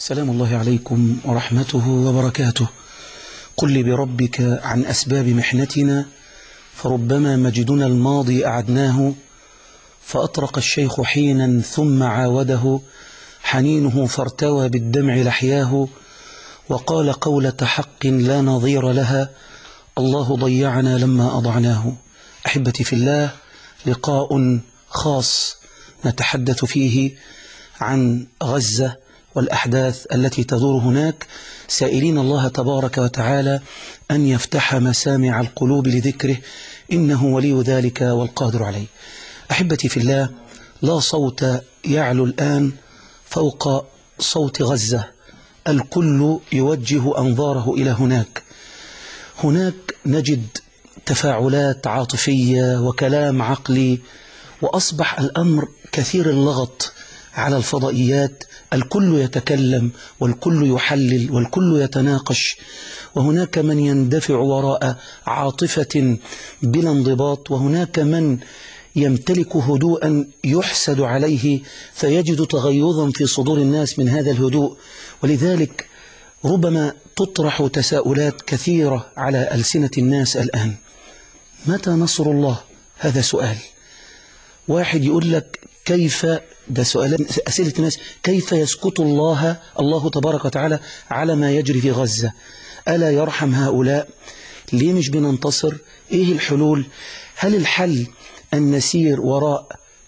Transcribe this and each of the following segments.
سلام الله عليكم ورحمته وبركاته. قل لي بربك عن أسباب محنتنا، فربما مجدنا الماضي أعدناه، فأطرق الشيخ حينا ثم عاوده، حنينه فارتوى بالدمع لحياه، وقال قولة حق لا نظير لها، الله ضيعنا لما أضعناه. أحبتي في الله، لقاء خاص نتحدث فيه عن غزة والأحداث التي تدور هناك، سائلين الله تبارك وتعالى أن يفتح مسامع القلوب لذكره، إنه ولي ذلك والقادر عليه. أحبتي في الله، لا صوت يعلو الآن فوق صوت غزة، الكل يوجه أنظاره إلى هناك نجد تفاعلات عاطفية وكلام عقلي، وأصبح الأمر كثير اللغط على الفضائيات، الكل يتكلم والكل يحلل والكل يتناقش، وهناك من يندفع وراء عاطفة بلا انضباط، وهناك من يمتلك هدوءا يحسد عليه فيجد تغيظا في صدور الناس من هذا الهدوء. ولذلك ربما تطرح تساؤلات كثيرة على ألسنة الناس الآن. متى نصر الله؟ هذا سؤال. واحد يقول لك كيف، ده سؤال أسئلة الناس، كيف يسكت الله تبارك وتعالى على ما يجري في غزة؟ ألا يرحم هؤلاء؟ ليه مش بننتصر؟ إيه الحلول؟ هل الحل أن نسير وراء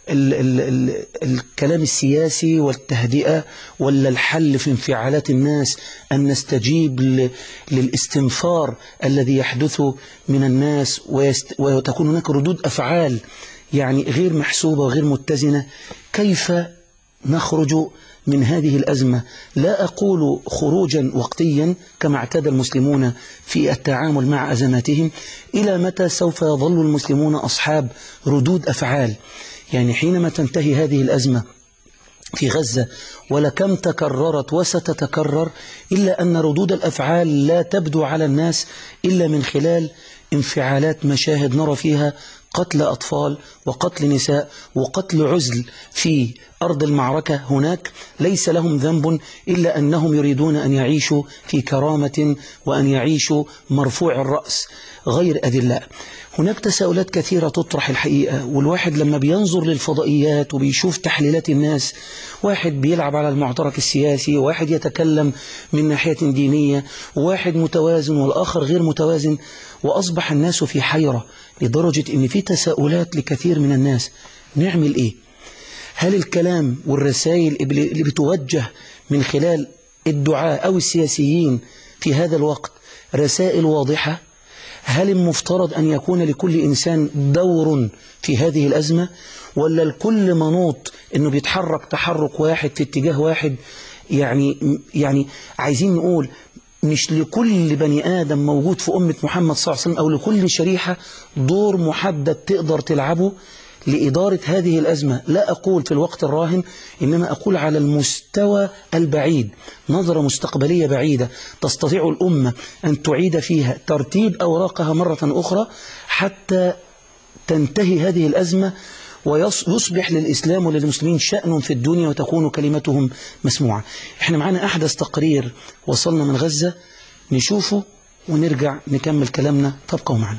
الكلام السياسي والتهدئة، ولا الحل في انفعالات الناس أن نستجيب للاستنفار الذي يحدث من الناس وتكون هناك ردود أفعال يعني غير محسوبة وغير متزنة؟ كيف نخرج من هذه الأزمة؟ لا أقول خروجا وقتيا كما اعتاد المسلمون في التعامل مع أزماتهم. إلى متى سوف يظل المسلمون أصحاب ردود أفعال؟ يعني حينما تنتهي هذه الأزمة في غزة، ولكم تكررت وستتكرر، إلا أن ردود الأفعال لا تبدو على الناس إلا من خلال انفعالات مشاهد نرى فيها قتل أطفال وقتل نساء وقتل عزل في أرض المعركة. هناك ليس لهم ذنب إلا أنهم يريدون أن يعيشوا في كرامة وأن يعيشوا مرفوع الرأس غير أذلاء. هناك تساؤلات كثيرة تطرح الحقيقة، والواحد لما بينظر للفضائيات وبيشوف تحليلات الناس، واحد بيلعب على المعترك السياسي، واحد يتكلم من ناحية دينية، واحد متوازن والآخر غير متوازن، وأصبح الناس في حيرة لدرجة أن في تساؤلات لكثير من الناس. نعمل إيه؟ هل الكلام والرسائل اللي بتوجه من خلال الدعاء أو السياسيين في هذا الوقت رسائل واضحة؟ هل المفترض أن يكون لكل إنسان دور في هذه الأزمة، ولا الكل منوط أنه بيتحرك تحرك واحد في اتجاه واحد؟ يعني عايزين نقول مش لكل بني آدم موجود في أمة محمد صلى الله عليه وسلم أو لكل شريحة دور محدد تقدر تلعبه لإدارة هذه الأزمة. لا أقول في الوقت الراهن، إنما أقول على المستوى البعيد، نظرة مستقبلية بعيدة تستطيع الأمة أن تعيد فيها ترتيب أوراقها مرة أخرى حتى تنتهي هذه الأزمة ويصبح للإسلام وللمسلمين شأن في الدنيا وتكون كلمتهم مسموعة. احنا معنا أحدث تقرير وصلنا من غزة، نشوفه ونرجع نكمل كلامنا، تبقوا معنا.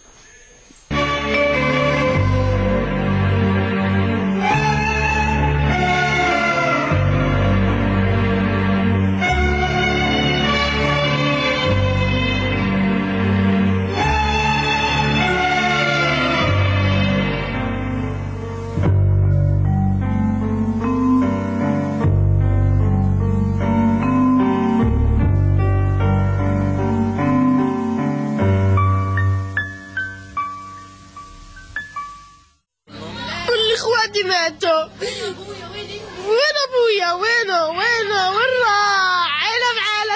ماتوا. وين ابويا؟ وين راح؟ عيله بعيله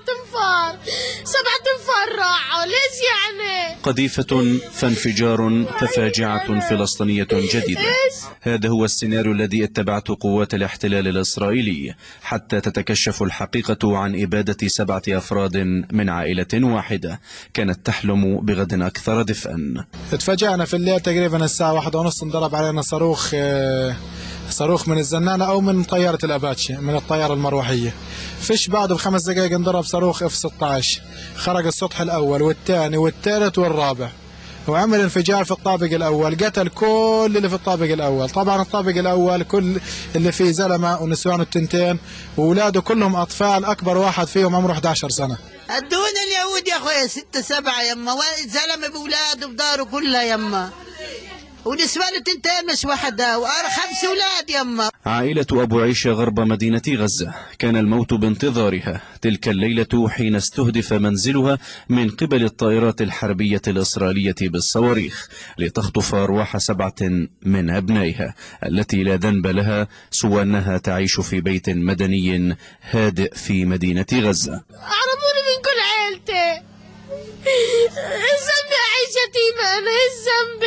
7 انفار راحوا. ليش يعني؟ قذيفة فانفجار ففاجعة فلسطينية جديدة. هذا هو السيناريو الذي اتبعته قوات الاحتلال الإسرائيلي حتى تتكشف الحقيقة عن إبادة 7 أفراد من عائلة واحدة كانت تحلم بغد أكثر دفئا. اتفاجأنا في الليل تقريبا الساعة 1:30 انضرب علينا صاروخ من الزنانة أو من طيارة الأباتشي، من الطيارة المروحية. فيش بعده ب5 دقائق انضرب صاروخ F-16 خرج السطح الأول والثاني والثالث والرابع، وعمل انفجار في الطابق الأول، قتل كل اللي في الطابق الأول. طبعا الطابق الأول كل اللي فيه زلمة ونسوان التنتين وأولاده كلهم أطفال، أكبر واحد فيهم عمره 11 سنة. الدون اليهود يا أخويا 6 7 يما، زلمة بأولاده بداره كلها يما، ونسوان التنتين مش وحدة، و5 أولاد يما. عائلة أبو عيشة غرب مدينة غزة كان الموت بانتظارها تلك الليلة حين استهدف منزلها من قبل الطائرات الحربية الإسرائيلية بالصواريخ لتخطف أرواح 7 من أبنائها التي لا ذنب لها سوى أنها تعيش في بيت مدني هادئ في مدينة غزة. أعرفوني من كل عيلتي، الذنب أعيش يتيمة أنا، الذنب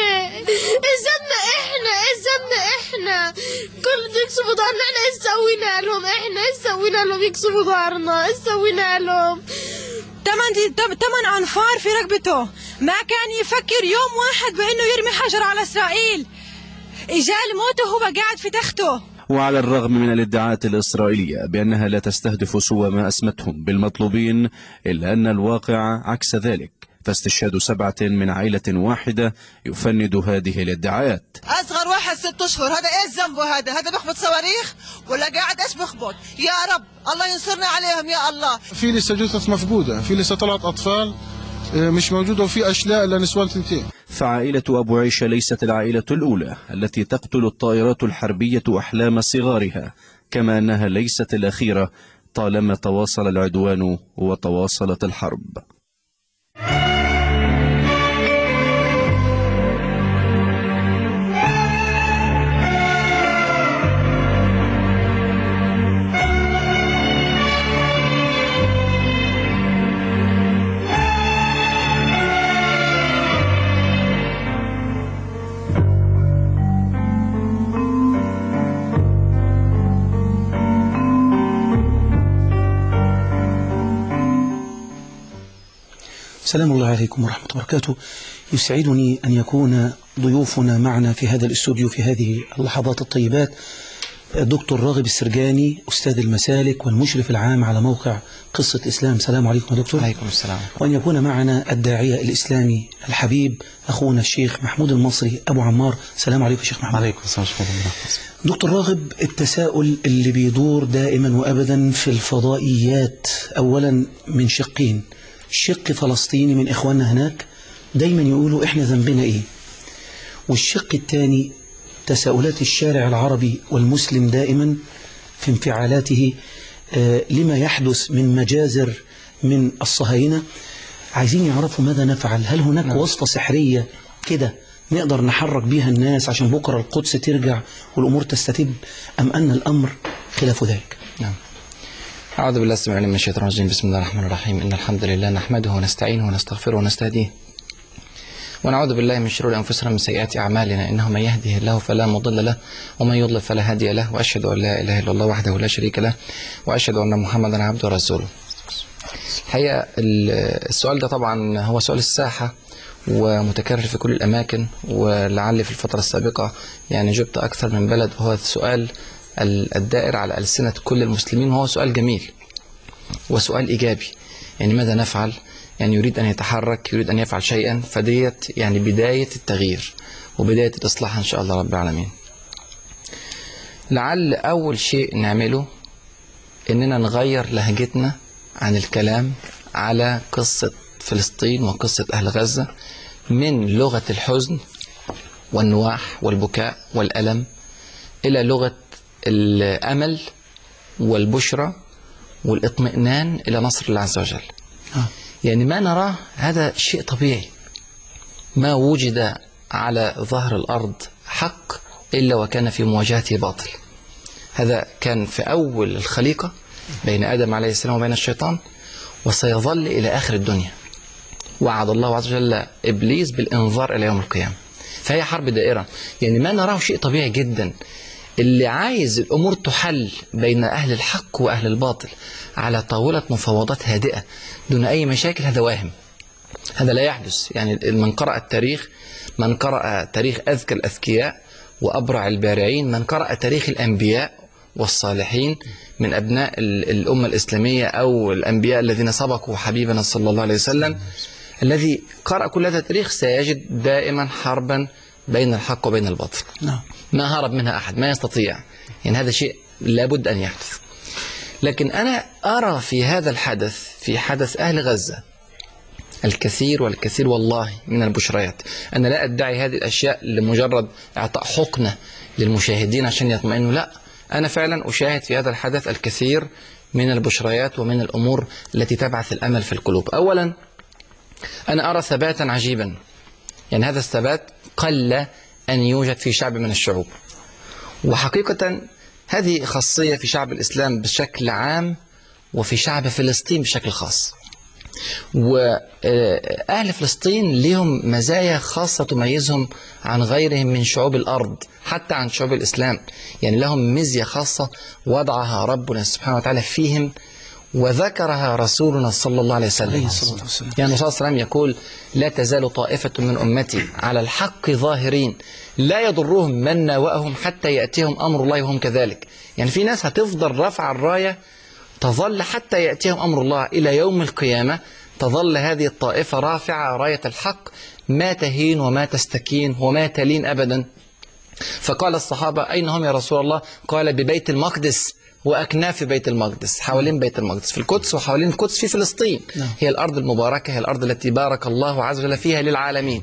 إحنا كل يكسبوا دارنا، إحنا إيش سوينا لهم؟ يكسبوا دارنا، إيش سوينا لهم؟ 8 أنفار في رقبته، ما كان يفكر يوم واحد بأنه يرمي حجر على إسرائيل، إجا الموت وهو قاعد في تخته. وعلى الرغم من الادعاءات الإسرائيلية بأنها لا تستهدف سوى ما أسمتهم بالمطلوبين، إلا أن الواقع عكس ذلك، فاستشهاد 7 من عائلة واحدة يفند هذه الادعاءات. أصغر واحد 6 أشهر، هذا إيش ذنبه؟ هذا بيخبط صواريخ ولا قاعد إيش بيخبط؟ يا رب الله ينصرنا عليهم يا الله. في لسه جثث مفقودة، في لسه طلعت أطفال مش موجودة، وفي أشلاء لنسوان تنتين. فعائلة أبو عيشة ليست العائلة الأولى التي تقتل الطائرات الحربية أحلام صغارها، كما أنها ليست الأخيرة طالما تواصل العدوان وتواصلت الحرب. سلام الله عليكم ورحمة الله وبركاته. يسعدني أن يكون ضيوفنا معنا في هذا الاستوديو في هذه اللحظات الطيبات دكتور راغب السرجاني أستاذ المسالك والمشرف العام على موقع قصة إسلام. سلام عليكم يا دكتور. عليكم السلام. وأن يكون معنا الداعية الإسلامي الحبيب أخونا الشيخ محمود المصري أبو عمار. سلام عليكم شيخ محمود. عليكم السلام. دكتور راغب، التساؤل اللي بيدور دائما وأبدا في الفضائيات أولا من شقين، شق فلسطيني من إخواننا هناك دايما يقولوا إحنا ذنبنا إيه، والشق الثاني تساؤلات الشارع العربي والمسلم دائما في انفعالاته لما يحدث من مجازر من الصهاينة. عايزين يعرفوا ماذا نفعل، هل هناك وصفة سحرية كده نقدر نحرك بيها الناس عشان بكرة القدس ترجع والأمور تستتب، أم أن الأمر خلاف ذلك؟ نعم. أعوذ بالله السميع العليم من الشيطان الرجيم. بسم الله الرحمن الرحيم. إن الحمد لله نحمده ونستعينه ونستغفره ونستهديه ونعوذ بالله من شرور أنفسنا ومن سيئات أعمالنا، إنه من يهده الله فلا مضل له ومن يضلل فلا هادي له، وأشهد أن لا إله إلا الله وحده لا شريك له، وأشهد أن محمدا عبده ورسوله. الحقيقة السؤال ده طبعا هو سؤال الساحة ومتكرر في كل الأماكن، ولعل في الفترة السابقة يعني جبت أكثر من بلد، وهو سؤال الدائر على ألسنة كل المسلمين، وهو سؤال جميل وسؤال إيجابي. يعني ماذا نفعل؟ يعني يريد أن يتحرك، يريد أن يفعل شيئا، فديت يعني بداية التغيير وبداية الإصلاح إن شاء الله رب العالمين. لعل أول شيء نعمله إننا نغير لهجتنا عن الكلام على قصة فلسطين وقصة أهل غزة من لغة الحزن والنواح والبكاء والألم إلى لغة الأمل والبشرى والاطمئنان إلى نصر الله عز وجل. يعني ما نراه هذا شيء طبيعي، ما وجد على ظهر الأرض حق إلا وكان في مواجهته باطل. هذا كان في أول الخليقة بين آدم عليه السلام وبين الشيطان، وسيظل إلى آخر الدنيا. وعد الله عز وجل إبليس بالإنذار إلى يوم القيامة. فهي حرب دائرة، يعني ما نراه شيء طبيعي جدا. اللي عايز الأمور تحل بين أهل الحق وأهل الباطل على طاولة مفاوضات هادئة دون أي مشاكل، هذا واهم، هذا لا يحدث. يعني من قرأ التاريخ، من قرأ تاريخ أذكى الأذكياء وأبرع البارعين، من قرأ تاريخ الأنبياء والصالحين من أبناء الأمة الإسلامية أو الأنبياء الذين سبقوا حبيبنا صلى الله عليه وسلم، الذي قرأ كل هذا التاريخ سيجد دائما حربا بين الحق وبين الباطل. ما هرب منها أحد، ما يستطيع، يعني هذا شيء لابد أن يحدث. لكن أنا أرى في هذا الحدث، في حدث أهل غزة، الكثير والكثير والله من البشريات. أنا لا أدعي هذه الأشياء لمجرد إعطاء حقنة للمشاهدين عشان يطمئنوا، لا، أنا فعلا أشاهد في هذا الحدث الكثير من البشريات ومن الأمور التي تبعث الأمل في القلوب. أولا أنا أرى ثباتا عجيبا، يعني هذا الثبات قل أن يوجد في شعب من الشعوب، وحقيقة هذه خاصية في شعب الإسلام بشكل عام وفي شعب فلسطين بشكل خاص. وأهل فلسطين لهم مزايا خاصة تميزهم عن غيرهم من شعوب الأرض، حتى عن شعوب الإسلام، يعني لهم ميزة خاصة وضعها ربنا سبحانه وتعالى فيهم، وذكرها رسولنا صلى الله عليه وسلم. يعني الرسول صلى الله عليه وسلم يقول: لا تزال طائفة من أمتي على الحق ظاهرين لا يضرهم من ناوأهم حتى يأتيهم أمر الله وهم كذلك. يعني في ناس هتفضل رفع الراية، تظل حتى يأتيهم أمر الله إلى يوم القيامة، تظل هذه الطائفة رافعة راية الحق، ما تهين وما تستكين وما تلين أبدا. فقال الصحابة: أين هم يا رسول الله؟ قال: ببيت المقدس وأكناف بيت المقدس، حوالين بيت المقدس في القدس وحوالين القدس في فلسطين. هي الأرض المباركة، هي الأرض التي بارك الله عز وجل فيها للعالمين.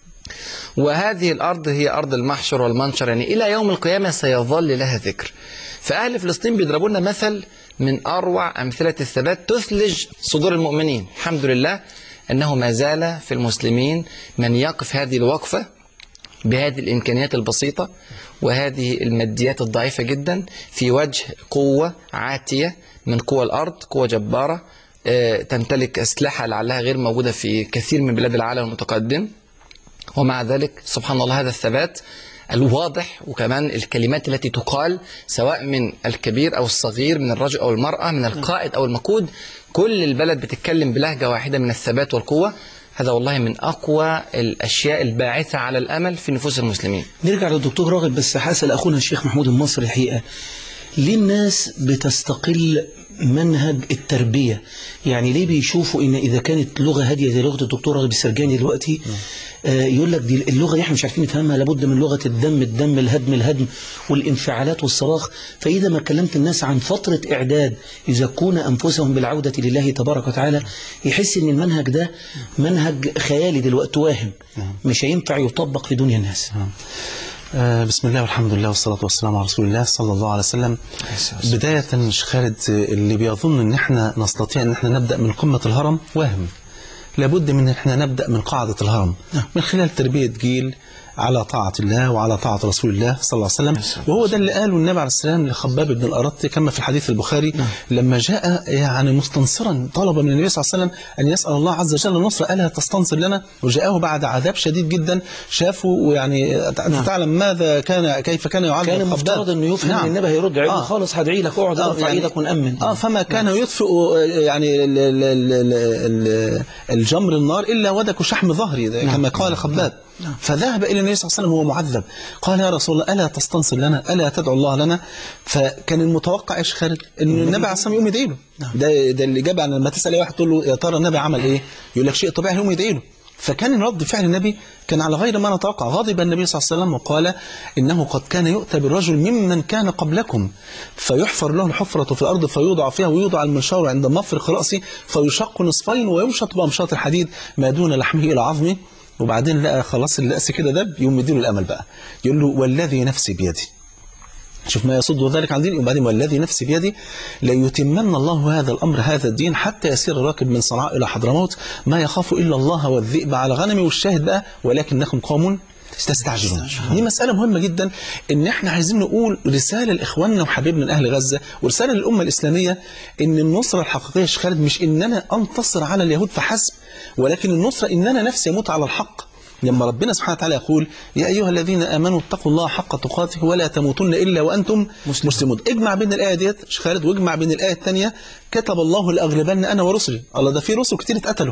وهذه الأرض هي أرض المحشر والمنشر، يعني إلى يوم القيامة سيظل لها ذكر. فأهل فلسطين بيضربوا لنا مثل من أروع أمثلة الثبات تثلج صدور المؤمنين. الحمد لله أنه ما زال في المسلمين من يقف هذه الوقفة بهذه الإمكانيات البسيطة وهذه الماديات الضعيفة جدا في وجه قوة عاتية من قوى الأرض، قوة جبارة تمتلك أسلحة لعلها غير موجودة في كثير من بلاد العالم المتقدم. ومع ذلك سبحان الله هذا الثبات الواضح، وكمان الكلمات التي تقال سواء من الكبير أو الصغير، من الرجل أو المرأة، من القائد أو المقود، كل البلد بتتكلم بلهجة واحدة من الثبات والقوة. هذا والله من أقوى الأشياء الباعثة على الأمل في نفوس المسلمين. نرجع للدكتور راغب، بس حاسل أخونا الشيخ محمود المصري الحقيقة، ليه الناس بتستقل منهج التربية؟ يعني ليه بيشوفوا إن إذا كانت لغة هادية زي لغة الدكتور راغب السرجاني دلوقتي يقول لك دي اللغة دي احنا مش عارفين نفهمها، لابد من لغة الدم، الهدم والانفعالات والصراخ. فإذا ما كلمت الناس عن فترة إعداد يزكون أنفسهم بالعودة لله تبارك وتعالى، يحس إن المنهج ده منهج خيالي دلوقتي واهم، مش هينفع يطبق في دنيا الناس. بسم الله والحمد لله والصلاة والسلام على رسول الله صلى الله عليه وسلم. بداية شيخ خالد، اللي بيظن ان احنا نستطيع ان احنا نبدأ من قمة الهرم واهم. لابد من ان احنا نبدأ من قاعدة الهرم من خلال تربية جيل على طاعة الله وعلى طاعة رسول الله صلى الله عليه وسلم. وهو ده اللي قاله النبي عليه السلام لخباب بن الأرط كما في الحديث البخاري لما جاء يعني مستنصرا، طلب من النبي صلى الله عليه وسلم أن يسأل الله عز وجل النصر، ألا تستنصر لنا؟ وجاءه بعد عذاب شديد جدا، شافوا يعني تعلم ماذا كيف كان يعذب. كان المفترض أنه يفهم أن النبي هيرد عليه خالص، هدعي لك اقعد ارفع ايدك ونأمن. فما كان يطفئ يعني الجمر النار إلا ودك شحم ظهري كما قال خباب. فذهب إلى النبي صلى الله عليه وسلم وهو معذب، قال: يا رسول الله ألا تستنصر لنا؟ ألا تدعو الله لنا؟ فكان المتوقع إيش خالد؟ إن النبي عليه الصلاة والسلام يقوم يدعي له. ده اللي جاب عن لما تسأل واحد تقول له يا ترى النبي عمل إيه؟ يقول لك شيء طبيعي، يقوم يدعي له. فكان رد فعل النبي كان على غير ما نتوقع. غضب النبي صلى الله عليه وسلم وقال: إنه قد كان يؤتى بالرجل ممن كان قبلكم فيحفر له الحفرة في الأرض فيوضع فيها، ويوضع المنشار عند مفرق رأسه فيشق نصفين ويمشط بأمشاط الحديد ما دون لحمه إلى عظمه. وبعدين لقى خلاص الرأس كده دب، يقوم يديله الأمل بقى، يقول له: والذي نفسي بيدي، شوف ما يصد ذلك عن ديني. وبعدين: والذي نفسي بيدي ليتمن الله هذا الأمر هذا الدين حتى يسير الراكب من صنعاء إلى حضرموت ما يخاف إلا الله والذئب على غنمي. والشاهد بقى: ولكنكم قوم تستعجلون. دي مسألة مهمة جدا، إن إحنا عايزين نقول رسالة لإخواننا وحبيبنا من أهل غزة، ورسالة للأمة الإسلامية، إن النصرة الحقيقية يا شيخ خالد مش إن أنا أنتصر على اليهود فحسب، ولكن النصرة إن أنا نفسي أموت على الحق. لما ربنا سبحانه وتعالى يقول: يا أيها الذين آمنوا اتقوا الله حق تقاته ولا تموتن إلا وأنتم مسلمون. اجمع بين الآية ديت شيخ خالد واجمع بين الآية الثانية: كتب الله لأغلبن أنا ورسلي. الله، ده في رسل كتير اتقتلوا،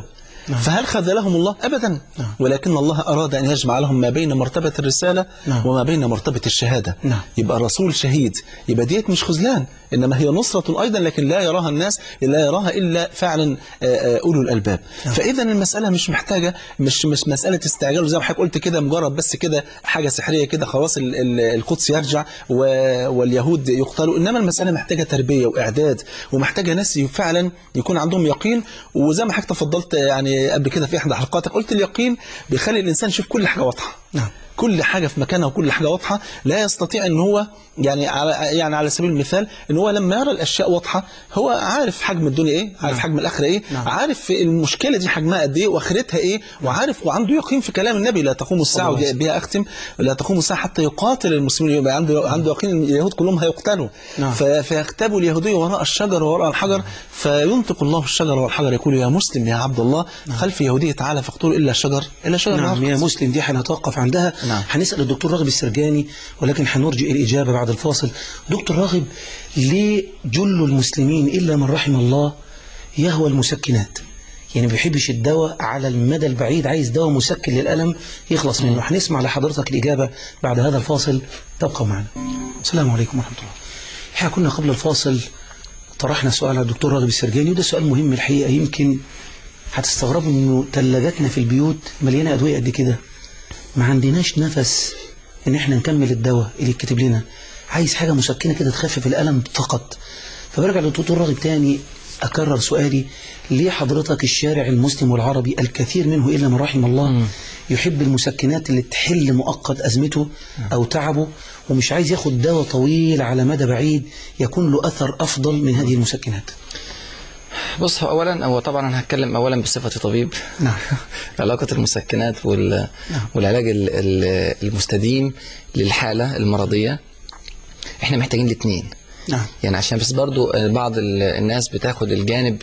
فهل خذلهم الله؟ أبدا. ولكن الله أراد أن يجمع لهم ما بين مرتبة الرسالة وما بين مرتبة الشهادة. يبقى الرسول شهيد، يبقى ديت مش خذلان، إنما هي نصرة أيضا، لكن لا يراها الناس، لا يراها إلا فعلا أولو الألباب. فإذا المسألة مش محتاجة، مش مسألة استعجال، وزي ما حضرتك قلت كده مجرد بس كده حاجة سحرية كده خلاص القدس يرجع واليهود يقتلوا. إنما المسألة محتاجة تربية وإعداد، ومحتاجة ناس فعلا يكون عندهم يقين. وزي ما حضرتك تفضلت يعني قبل كده في إحدى حلقاتك قلت اليقين بيخلي الإنسان يشوف كل حاجة واضحة. كل حاجة في مكانها وكل حاجة واضحة. لا يستطيع ان هو يعني على سبيل المثال ان هو لما يرى الاشياء واضحة هو عارف حجم الدنيا ايه، عارف حجم الاخره ايه، عارف المشكلة دي حجمها قد ايه واخرتها ايه، وعارف وعنده يقين في كلام النبي لا تقوم الساعة، ودي بها اختم، لا تقوم الساعة حتى يقاتل المسلمين. يبقى عنده يقين ان اليهود كلهم هيقتلوا. فيختبوا اليهودي وراء الشجر وراء الحجر، فينطق الله الشجر والحجر يقول يا مسلم يا عبد الله خلف يهودي تعالى فاقتلوا الا الشجر يا مسلم. دي هنتوقف عندها. هنسأل الدكتور راغب السرجاني، ولكن هنرجئ الإجابة بعد الفاصل. دكتور راغب، ليه جل المسلمين إلا من رحم الله يهوى المسكنات؟ يعني ما بيحبش الدواء على المدى البعيد، عايز دواء مسكن للألم يخلص منه. هنسمع لحضرتك الإجابة بعد هذا الفاصل، تبقى معنا. السلام عليكم ورحمة الله. احنا كنا قبل الفاصل طرحنا سؤال على الدكتور راغب السرجاني، وده سؤال مهم الحقيقة. يمكن هتستغربوا إنه ثلاجاتنا في البيوت مليانة أدوية قد كده، ما عندناش نفس ان احنا نكمل الدواء اللي يتكتب لنا، عايز حاجة مسكنة كده تخفف الألم فقط. فبرجع للدكتور راغب تاني أكرر سؤالي، ليه حضرتك الشارع المسلم والعربي الكثير منه إلا من رحم الله يحب المسكنات اللي تحل مؤقت أزمته أو تعبه، ومش عايز ياخد دواء طويل على مدى بعيد يكون له أثر أفضل من هذه المسكنات؟ بص، هو طبعا انا هتكلم اولا بصفتي طبيب. علاقة المسكنات والعلاج المستديم للحالة المرضية، احنا محتاجين الاثنين. يعني عشان بس برضو بعض الناس بتاخد الجانب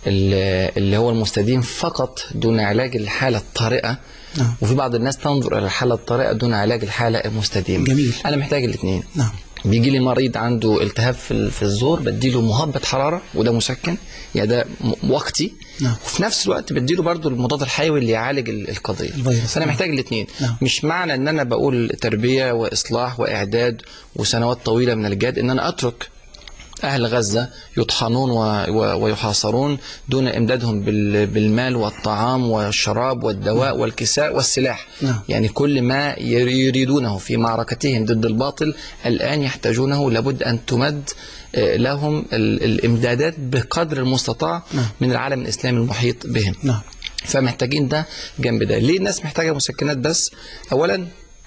اللي هو المستديم فقط دون علاج الحالة الطارئة، وفي بعض الناس تنظر الى الحالة الطارئة دون علاج الحالة المستديمة. جميل. انا محتاج الاثنين. بيجي لي مريض عنده التهاب في الزور، بديله مهبط حرارة وده مسكن، يعني ده وقتي. وفي نفس الوقت بديله برضو المضاد الحيوي اللي يعالج القضية. فأنا محتاج الاثنين. مش معنى ان انا بقول تربية واصلاح واعداد وسنوات طويلة من الجهاد ان انا اترك أهل غزة يطحنون ويحاصرون دون إمدادهم بالمال والطعام والشراب والدواء والكساء والسلاح. يعني كل ما يريدونه في معركتهم ضد الباطل الآن يحتاجونه، لابد أن تمد لهم الإمدادات بقدر المستطاع من العالم الإسلامي المحيط بهم. فمحتاجين ده جنب ده. ليه الناس محتاجة مسكنات بس؟ أولا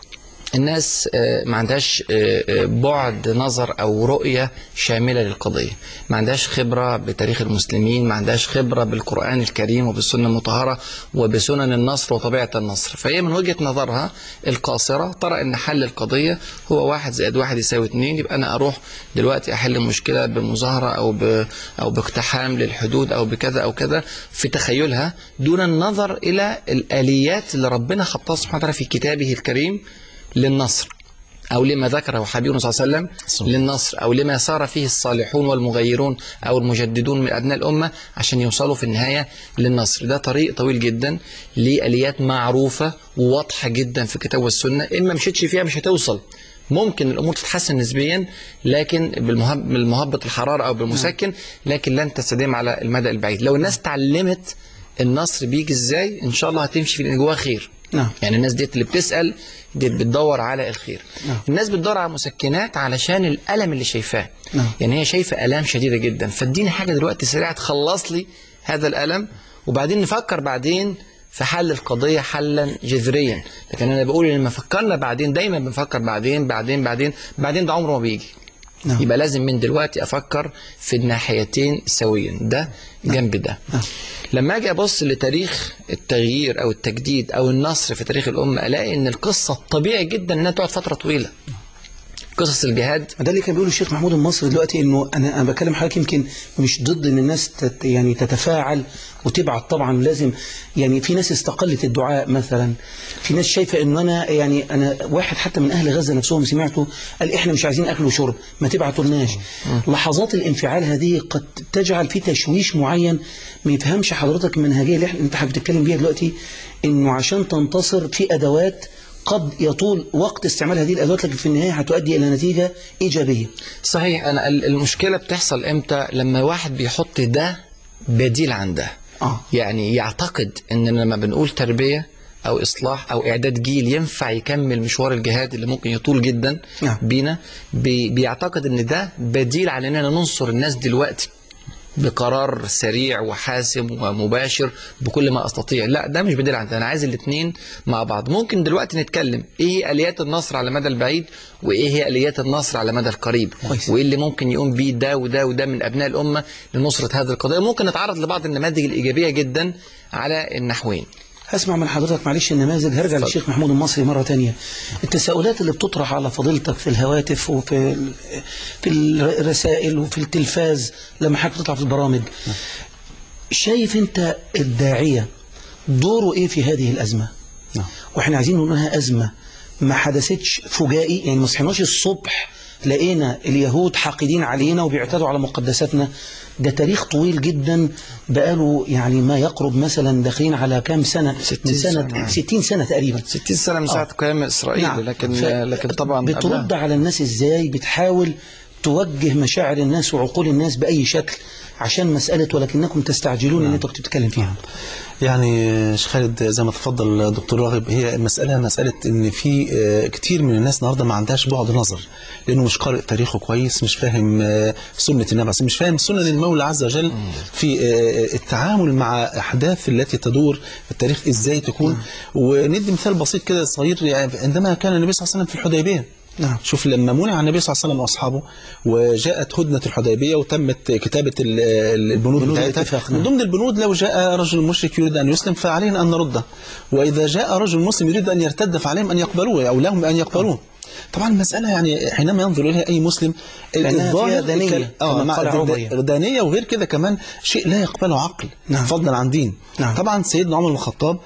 الناس ما عندهاش بعد نظر أو رؤية شاملة للقضية، ما عندهاش خبرة بتاريخ المسلمين، ما عندهاش خبرة بالقرآن الكريم وبالسنة المطهرة وبسنن النصر وطبيعة النصر. فهي من وجهة نظرها القاصرة ترى أن حل القضية هو 1 + 1 = 2، يبقى أنا أروح دلوقتي أحل المشكلة بمظاهرة أو باقتحام للحدود أو بكذا أو كذا في تخيلها، دون النظر إلى الآليات اللي ربنا خطاها سبحانه وتعالى في كتابه الكريم للنصر، أو لما ذكره حبيبنا صلى الله عليه وسلم للنصر، أو لما سار فيه الصالحون والمغيرون أو المجددون من أبناء الأمة عشان يوصلوا في النهاية للنصر. ده طريق طويل جدا لآليات معروفة وواضحة جدا في الكتاب والسنة، إما مشيتش فيها مش هتوصل. ممكن الأمور تتحسن نسبيا لكن بالمهبط الحرارة أو بالمسكن، لكن لن تستديم على المدى البعيد. لو الناس تعلمت النصر بيجي إزاي إن شاء الله هتمشي في اللي جواها خير. يعني الناس ديت اللي بتسأل دي بتدور على الخير. الناس بتدور على مسكنات علشان الألم اللي شايفاه. يعني هي شايفة ألام شديدة جدا، فاديني حاجة دلوقتي سريعة تخلص لي هذا الألم، وبعدين نفكر بعدين في حل القضية حلا جذريا. لكن أنا بقول لما فكرنا بعدين دايما بنفكر بعدين بعدين بعدين بعدين، ده عمره ما بيجي. يبقى لازم من دلوقتي أفكر في الناحيتين سويا، ده جنب ده. لما أجي أبص لتاريخ التغيير أو التجديد أو النصر في تاريخ الأمة، ألاقي أن القصة الطبيعي جدا أنها تقعد فترة طويلة. قصص الجهاد. ده اللي كان بيقوله الشيخ محمود المصري دلوقتي، انه انا بكلم حضرتك يمكن مش ضد ان الناس يعني تتفاعل وتبعت، طبعا لازم، يعني في ناس استقلت الدعاء مثلا، في ناس شايفه ان انا واحد حتى من اهل غزه نفسهم سمعته قال احنا مش عايزين اكل وشرب، ما تبعتولناش. لحظات الانفعال هذه قد تجعل في تشويش معين ما يفهمش حضرتك المنهجيه اللي انت بتتكلم بيها دلوقتي، انه عشان تنتصر في ادوات قد يطول وقت استعمال هذه الأدوات، لكن في النهاية هتؤدي إلى نتيجة إيجابية. صحيح. أنا المشكلة بتحصل إمتى؟ لما واحد بيحط ده بديل عن ده. يعني يعتقد إن لما بنقول تربية أو إصلاح أو إعداد جيل ينفع يكمل مشوار الجهاد اللي ممكن يطول جدا بينا، بيعتقد إن ده بديل عن إننا ننصر الناس دلوقتي بقرار سريع وحاسم ومباشر بكل ما استطيع. لا، ده مش بديل عن ده. انا عايز الاثنين مع بعض. ممكن دلوقتي نتكلم ايه هي اليات النصر على المدى البعيد وايه هي اليات النصر على المدى القريب، وايه اللي ممكن يقوم بيه ده وده وده من ابناء الامه لنصره هذه القضيه. ممكن نتعرض لبعض النماذج الايجابيه جدا على النحوين. هسمع من حضرتك معلش النماذج. هرجع للشيخ محمود المصري مرة تانية. التساؤلات اللي بتطرح على فضيلتك في الهواتف وفي الرسائل وفي التلفاز لما حضرتك تطلع في البرامج، شايف انت الداعية دوره ايه في هذه الأزمة؟ واحنا عايزين نقول انها أزمة ما حدثتش فجائي، يعني ما صحيناش الصبح لقينا اليهود حاقدين علينا وبيعتدوا على مقدساتنا. ده تاريخ طويل جدا بقاله يعني ما يقرب مثلا داخلين على كام سنة؟ 60 سنة تقريبا. 60 سنة من ساعة قيام إسرائيل. نعم. لكن طبعا بترد على الناس ازاي؟ بتحاول توجه مشاعر الناس وعقول الناس بأي شكل عشان مسألة ولكنكم تستعجلون ان انتوا كنتوا بتتكلم فيها؟ يعني شيخ خالد زي ما تفضل دكتور راغب، هي مسألة ان في كتير من الناس النهارده ما عندهاش بعد نظر، لانه مش قارئ تاريخه كويس، مش فاهم سنة النبي، مش فاهم سنن المولى عز وجل في التعامل مع احداث التي تدور في التاريخ ازاي تكون. وندي مثال بسيط كده صغير، يعني عندما كان النبي صلى الله عليه وسلم في الحديبية، نعم. شوف لما منع النبي صلى الله عليه وسلم واصحابه وجاءت هدنة الحديبية وتمت كتابة البنود بتاعتها، من ضمن البنود لو جاء رجل مشرك يريد أن يسلم فعلينا أن نرده، وإذا جاء رجل مسلم يريد أن يرتد فعليهم أن يقبلوه أو لهم أن يقبلوه. طبعا المسألة يعني حينما ينظر إليها أي مسلم الظاهر دانية وغير كده كمان شيء لا يقبله عقل. نعم. فضلا عن دين. نعم. طبعا سيدنا عمر بن الخطاب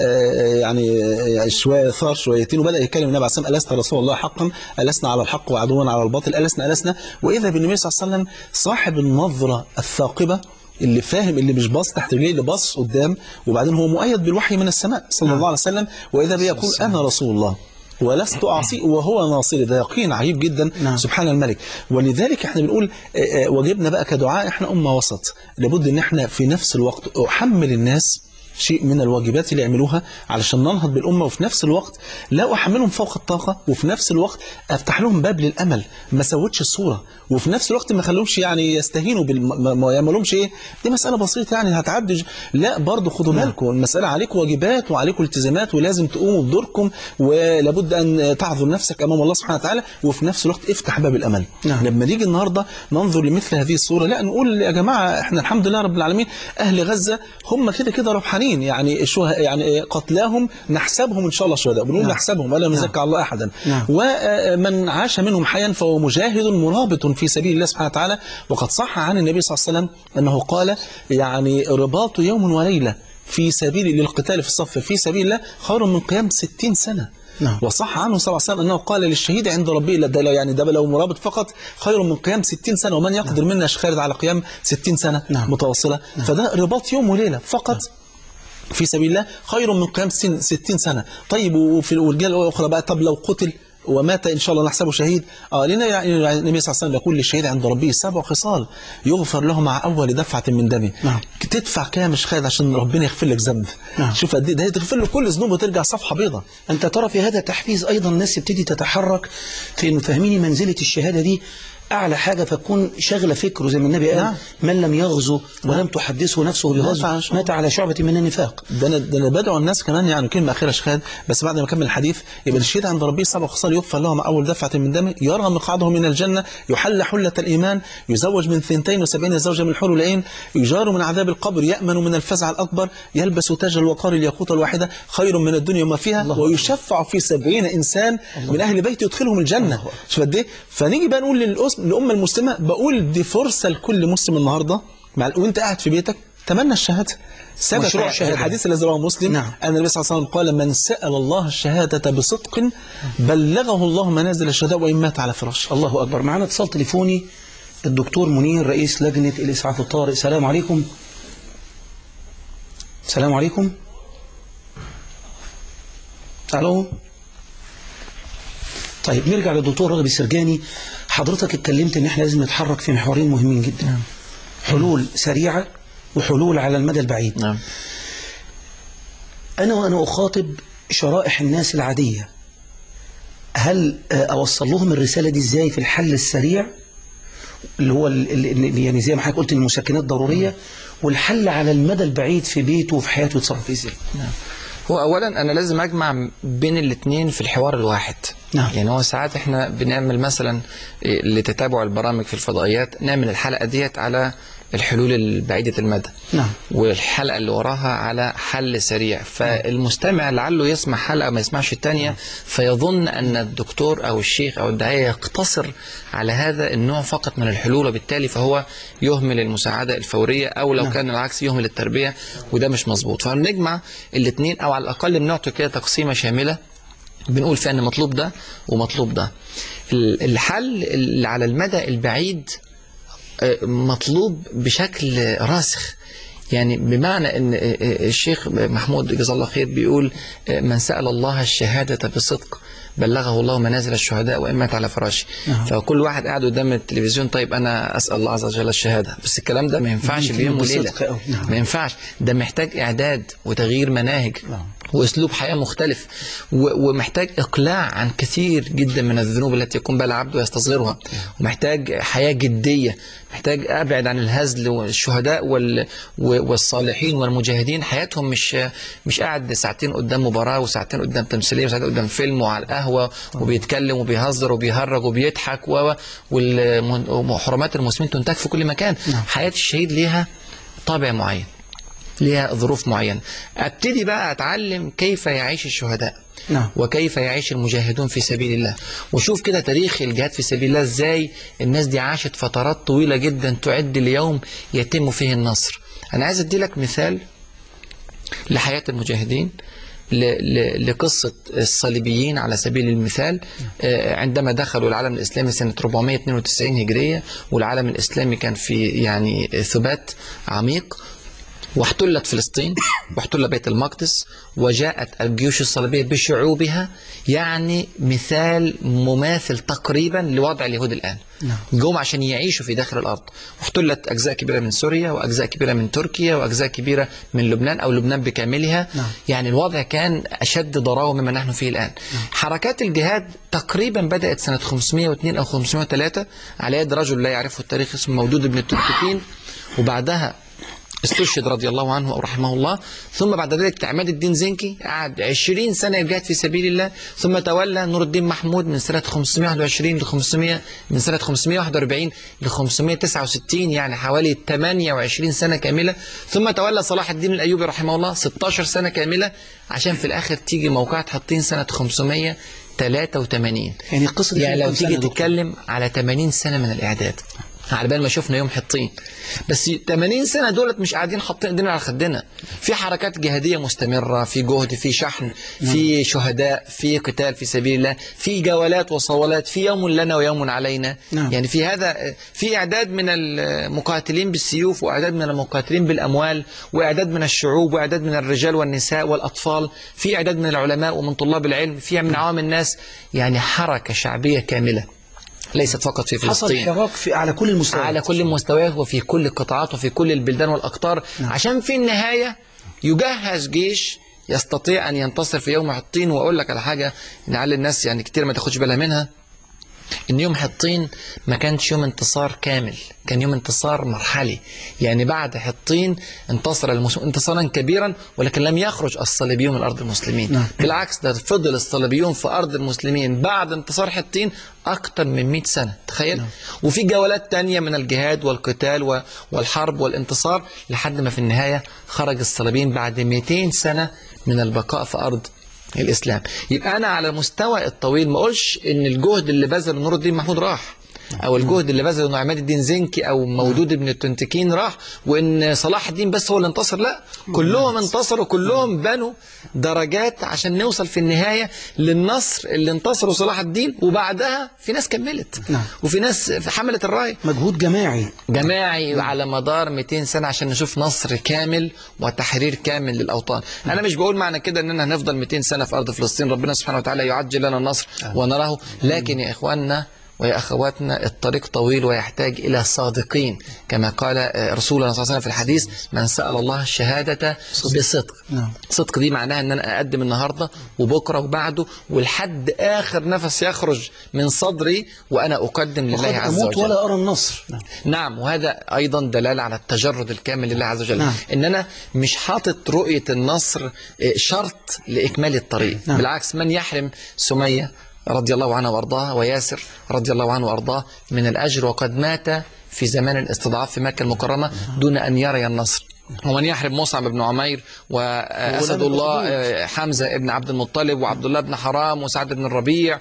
يعني شوية ثار شويتين وبدأ يتكلم النبي عليه الصلاة والسلام: ألسنا رسول الله حقا؟ ألسنا على الحق وعدونا على الباطل؟ ألسنا؟ وإذا بالنبي صلى الله عليه وسلم صاحب النظرة الثاقبة اللي فاهم، اللي مش باص تحت رجليه، اللي باص قدام، وبعدين هو مؤيد بالوحي من السماء صلى الله عليه وسلم، وإذا بيقول أنا رسول الله ولست أعصي وهو ناصري. ده يقين عجيب جدا. نعم. سبحان الملك. ولذلك احنا بنقول واجبنا بقى كدعاء، احنا أمة وسط، لابد ان احنا في نفس الوقت أحمل الناس شيء من الواجبات اللي يعملوها علشان ننهض بالأمة، وفي نفس الوقت لا أحملهم فوق الطاقة، وفي نفس الوقت أفتح لهم باب للأمل، ما سوتش الصورة، وفي نفس الوقت ما خلوهمش يعني يستهينوا ما يعملهمش ايه دي مسألة بسيطة يعني هتعدي. لا، برضو خدوا بالكم، المسألة عليكم واجبات وعليكم التزامات ولازم تقوموا بدوركم، ولابد أن تعذر نفسك أمام الله سبحانه وتعالى، وفي نفس الوقت افتح باب الأمل. نعم. لما نيجي النهاردة ننظر لمثل هذه الصورة، لا نقول يا جماعة احنا الحمد لله رب العالمين أهل غزة هم كده ربحانين، يعني قتلاهم نحسبهم إن شاء الله شهداء، بنقول نحسبهم ولا نزكى على الله أحدا. ومن عاش منهم حيا فهو مجاهد مرابط في سبيل الله سبحانه وتعالى. وقد صح عن النبي صلى الله عليه وسلم أنه قال يعني رباط يوم وليلة في سبيل للقتال في الصف في سبيل الله خير من قيام 60 سنة. نعم. وصح عنه صلى الله عليه وسلم أنه قال للشهيد عند ربه، يعني ده لو مرابط فقط خير من قيام 60 سنة، ومن يقدر منا خالد على قيام 60 سنة متواصلة. فده رباط يوم وليلة فقط في سبيل الله خير من قيام 60 سنة. طيب وفي الرجال الأخرى بقى، طب لو قتل ومات إن شاء الله نحسبه شهيد. لنا يعني النبي صلى الله عليه وسلم يقول للشهيد عند ربه 7 خصال يغفر له مع أول دفعة من دمه. نعم. تدفع كام مش خالد عشان ربنا يغفر لك ذنب. نعم. شوف قد ايه ده تغفر له كل ذنوبه وترجع صفحة بيضاء. أنت ترى في هذا تحفيز أيضا الناس تبتدي تتحرك في إنه فاهميني منزلة الشهادة دي أعلى حاجة فتكون شغلة فكره زي ما النبي قال نعم. من لم يغزو ولم تحدثه نفسه بغزو مات على شعبة من النفاق. ده أنا بدعو الناس كمان يعني كلمة أخيرة شيخ خالد بس بعد ما أكمل الحديث. يبقى الشهيد عند ربه 7 خصال يغفر له مع أول دفعة من دمه، يرى مقعده من الجنة، يحل حلة الإيمان، يزوج من 72 زوجة من الحور العين، يجار من عذاب القبر، يأمن من الفزع الأكبر، يلبس تاج الوقار الياقوت الواحدة خير من الدنيا وما فيها، ويشفع في 70 إنسان من أهل بيته يدخلهم الجنة. شوف قد إيه. فنيجي بقى نقول للأمة المسلمة، بقول دي فرصة لكل مسلم النهاردة وأنت قاعد في بيتك تمنى الشهادة. ثبت الحديث الذي رواه مسلم أن النبي صلى الله عليه وسلم قال من سأل الله الشهادة بصدق بلغه الله منازل الشهداء وإن مات على فراشه. الله أكبر. معنا اتصال تليفوني الدكتور منير رئيس لجنة الإسعاف الطارئ. السلام عليكم. السلام عليكم. ألو. طيب نرجع للدكتور راغب السرجاني. حضرتك اتكلمت ان احنا لازم نتحرك في محورين مهمين جدا، حلول سريعة وحلول على المدى البعيد. أنا أخاطب شرائح الناس العادية، هل أوصل لهم الرسالة دي إزاي في الحل السريع اللي هو يعني زي ما حضرتك قلت المسكنات ضرورية، والحل على المدى البعيد في بيته وفي حياته يتصرف إزاي؟ هو أولا أنا لازم أجمع بين الاثنين في الحوار الواحد. يعني هو ساعات إحنا بنعمل مثلا لتتابع البرامج في الفضائيات نعمل الحلقة ديت على الحلول البعيدة المدى، والحلقة اللي وراها على حل سريع، فالمستمع لعله يسمع حلقة ما يسمعش الثانية فيظن أن الدكتور أو الشيخ أو الداعية يقتصر على هذا النوع فقط من الحلول، وبالتالي فهو يهمل المساعدة الفورية أو لو كان العكس يهمل التربية، وده مش مظبوط. فنجمع الاثنين أو على الأقل بنعطي كده تقسيمة شاملة بنقول فيها أن مطلوب ده ومطلوب ده. الحل اللي على المدى البعيد مطلوب بشكل راسخ، يعني بمعنى ان الشيخ محمود جزاه الله خير بيقول من سأل الله الشهادة بصدق بلغه الله منازل الشهداء وإن مات على فراشه. فكل واحد قاعد قدام التلفزيون طيب أنا أسأل الله عز وجل الشهادة، بس الكلام ده ما ينفعش بيوم وليلة، ما ينفعش، ده محتاج إعداد وتغيير مناهج وأسلوب حياة مختلف، ومحتاج إقلاع عن كثير جدا من الذنوب التي يكون بها العبد ويستصغرها، ومحتاج حياة جدية، محتاج أبعد عن الهزل. والشهداء والصالحين والمجاهدين حياتهم مش قاعد ساعتين قدام مباراة وساعتين قدام تمثيلية وساعتين قدام فيلم وعلى القهوة وبيتكلم وبيهزر وبيهرج وبيضحك وحرمات المسلمين تنتهك في كل مكان. حياة الشهيد ليها طابع معين، ليها ظروف معينة. أبتدي بقى أتعلم كيف يعيش الشهداء وكيف يعيش المجاهدون في سبيل الله، وشوف كده تاريخ الجهاد في سبيل الله ازاي الناس دي عاشت فترات طويلة جدا تعد ليوم يتم فيه النصر. أنا عايز أدي لك مثال لحياة المجاهدين، لقصة الصليبيين على سبيل المثال. عندما دخلوا العالم الإسلامي سنة 492 هجرية والعالم الإسلامي كان في يعني ثبات عميق، واحتلت فلسطين واحتل بيت المقدس وجاءت الجيوش الصليبية بشعوبها، يعني مثال مماثل تقريبا لوضع اليهود الآن. جم عشان يعيشوا في داخل الأرض، واحتلت أجزاء كبيرة من سوريا وأجزاء كبيرة من تركيا وأجزاء كبيرة من لبنان أو لبنان بكاملها. يعني الوضع كان أشد ضراوة مما نحن فيه الآن. حركات الجهاد تقريبا بدأت سنة 502 أو 503 على يد رجل لا يعرفه التاريخ اسمه مودود بن التركتين، وبعدها استشهد رضي الله عنه أو رحمه الله. ثم بعد ذلك عماد الدين زنكي قعد 20 سنة يجاهد في سبيل الله، ثم تولى نور الدين محمود من سنة 521 ل 500 من سنة 541 ل 569، يعني حوالي 28 سنة كاملة. ثم تولى صلاح الدين الأيوبي رحمه الله 16 سنة كاملة، عشان في الآخر تيجي موقعة حطين سنة 583. يعني القصة دي يعني لو تيجي تتكلم على 80 سنة من الإعداد على بال ما شفنا يوم حطين، بس 80 سنة دولت مش قاعدين حاطين ايدينا على خدنا، في حركات جهادية مستمرة، في جهد، في شحن، في شهداء، في قتال في سبيل الله، في جولات وصولات، في يوم لنا ويوم علينا. يعني في هذا في إعداد من المقاتلين بالسيوف، وإعداد من المقاتلين بالأموال، وإعداد من الشعوب، وإعداد من الرجال والنساء والأطفال، في إعداد من العلماء ومن طلاب العلم، في من عوام الناس، يعني حركة شعبية كاملة ليست فقط في فلسطين، حصل حراك على كل المستويات، على كل المستويات وفي كل القطاعات وفي كل البلدان والأقطار. عشان في النهاية يجهز جيش يستطيع أن ينتصر في يوم حطين. وأقول لك على حاجة لعل الناس يعني كتير ما تاخدش بالها منها، إن يوم حطين ما كانش يوم انتصار كامل، كان يوم انتصار مرحلي. يعني بعد حطين انتصر المسلمون انتصارا كبيرا، ولكن لم يخرج الصليبيون من أرض المسلمين. بالعكس، ده فضل الصليبيون في أرض المسلمين بعد انتصار حطين أكثر من 100 سنة، تخيل. وفي جولات تانية من الجهاد والقتال والحرب والانتصار، لحد ما في النهاية خرج الصليبيين بعد 200 سنة من البقاء في أرض الإسلام. يبقى أنا على المستوى الطويل ما أقولش إن الجهد اللي بذله نور الدين محمود راح، أو الجهد اللي بذله عماد الدين زنكي أو مودود بن التنتكين راح، وإن صلاح الدين بس هو اللي انتصر. لا، كلهم انتصروا، كلهم بنوا درجات عشان نوصل في النهاية للنصر اللي انتصروا صلاح الدين، وبعدها في ناس كملت وفي ناس حملت الراية. مجهود جماعي على مدار 200 سنة عشان نشوف نصر كامل وتحرير كامل للأوطان. أنا مش بقول معنى كده إننا هنفضل 200 سنة في أرض فلسطين، ربنا سبحانه وتعالى يعجل لنا النصر ونراه، لكن يا إخواننا ويا أخواتنا الطريق طويل ويحتاج إلى صادقين، كما قال رسولنا صلى الله عليه وسلم في الحديث: من سأل الله الشهادة بصدق. صدق دي معناها أن أنا أقدم النهاردة وبكرة وبعده ولحد آخر نفس يخرج من صدري وأنا أقدم لله عز وجل، أموت ولا أرى النصر. نعم، وهذا أيضا دلالة على التجرد الكامل لله عز وجل. إن أنا مش حاطط رؤية النصر شرط لإكمال الطريق. بالعكس، من يحرم سمية رضي الله عنها وارضاها وياسر رضي الله عنه وارضاه من الأجر وقد مات في زمان الاستضعاف في مكة المكرمة دون أن يرى النصر، ومن يحرم مصعب بن عمير وأسد الله حمزة ابن عبد المطلب وعبد الله بن حرام وسعد بن الربيع،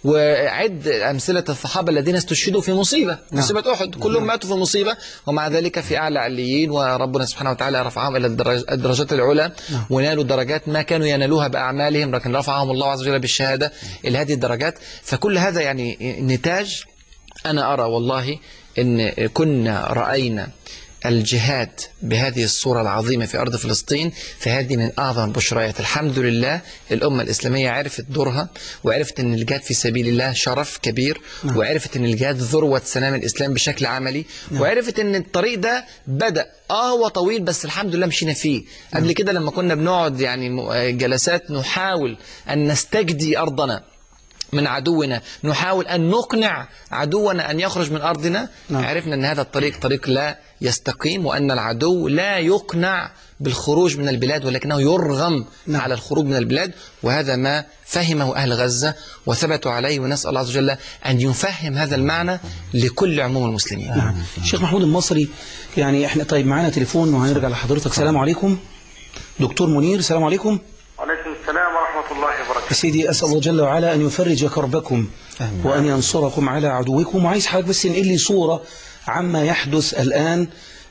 وعد أمثلة الصحابة الذين استشهدوا في مصيبة أحد، كلهم ماتوا في مصيبة ومع ذلك في أعلى عليين، وربنا سبحانه وتعالى رفعهم إلى الدرجات العلى ونالوا درجات ما كانوا ينالوها بأعمالهم، لكن رفعهم الله عز وجل بالشهادة إلى هذه الدرجات. فكل هذا يعني نتاج. أنا أرى والله إن كنا رأينا الجهاد بهذه الصورة العظيمة في أرض فلسطين، فهذه من أعظم البشريات. الحمد لله الأمة الإسلامية عرفت دورها، وعرفت أن الجهاد في سبيل الله شرف كبير، وعرفت أن الجهاد ذروة سنام الإسلام بشكل عملي، وعرفت أن الطريق ده بدأ هو طويل بس الحمد لله مشينا فيه. قبل كده لما كنا بنقعد يعني جلسات نحاول أن نستجدي أرضنا من عدونا، نحاول أن نقنع عدونا أن يخرج من أرضنا، عرفنا أن هذا الطريق طريق لا يستقيم، وأن العدو لا يقنع بالخروج من البلاد ولكنه يرغم على الخروج من البلاد، وهذا ما فهمه أهل غزة وثبتوا عليه، ونسأل الله عز وجل أن يفهم هذا المعنى لكل عموم المسلمين. الشيخ محمود المصري، يعني احنا طيب معانا تليفون وهنرجع لحضرتك. السلام عليكم دكتور منير. السلام عليكم. وعليكم السلام ورحمة الله وبركاته. سيدي، أسأل الله جل وعلا أن يفرج كربكم وأن ينصركم على عدوكم. وعايز حضرتك بس نقل لي صورة عما يحدث الآن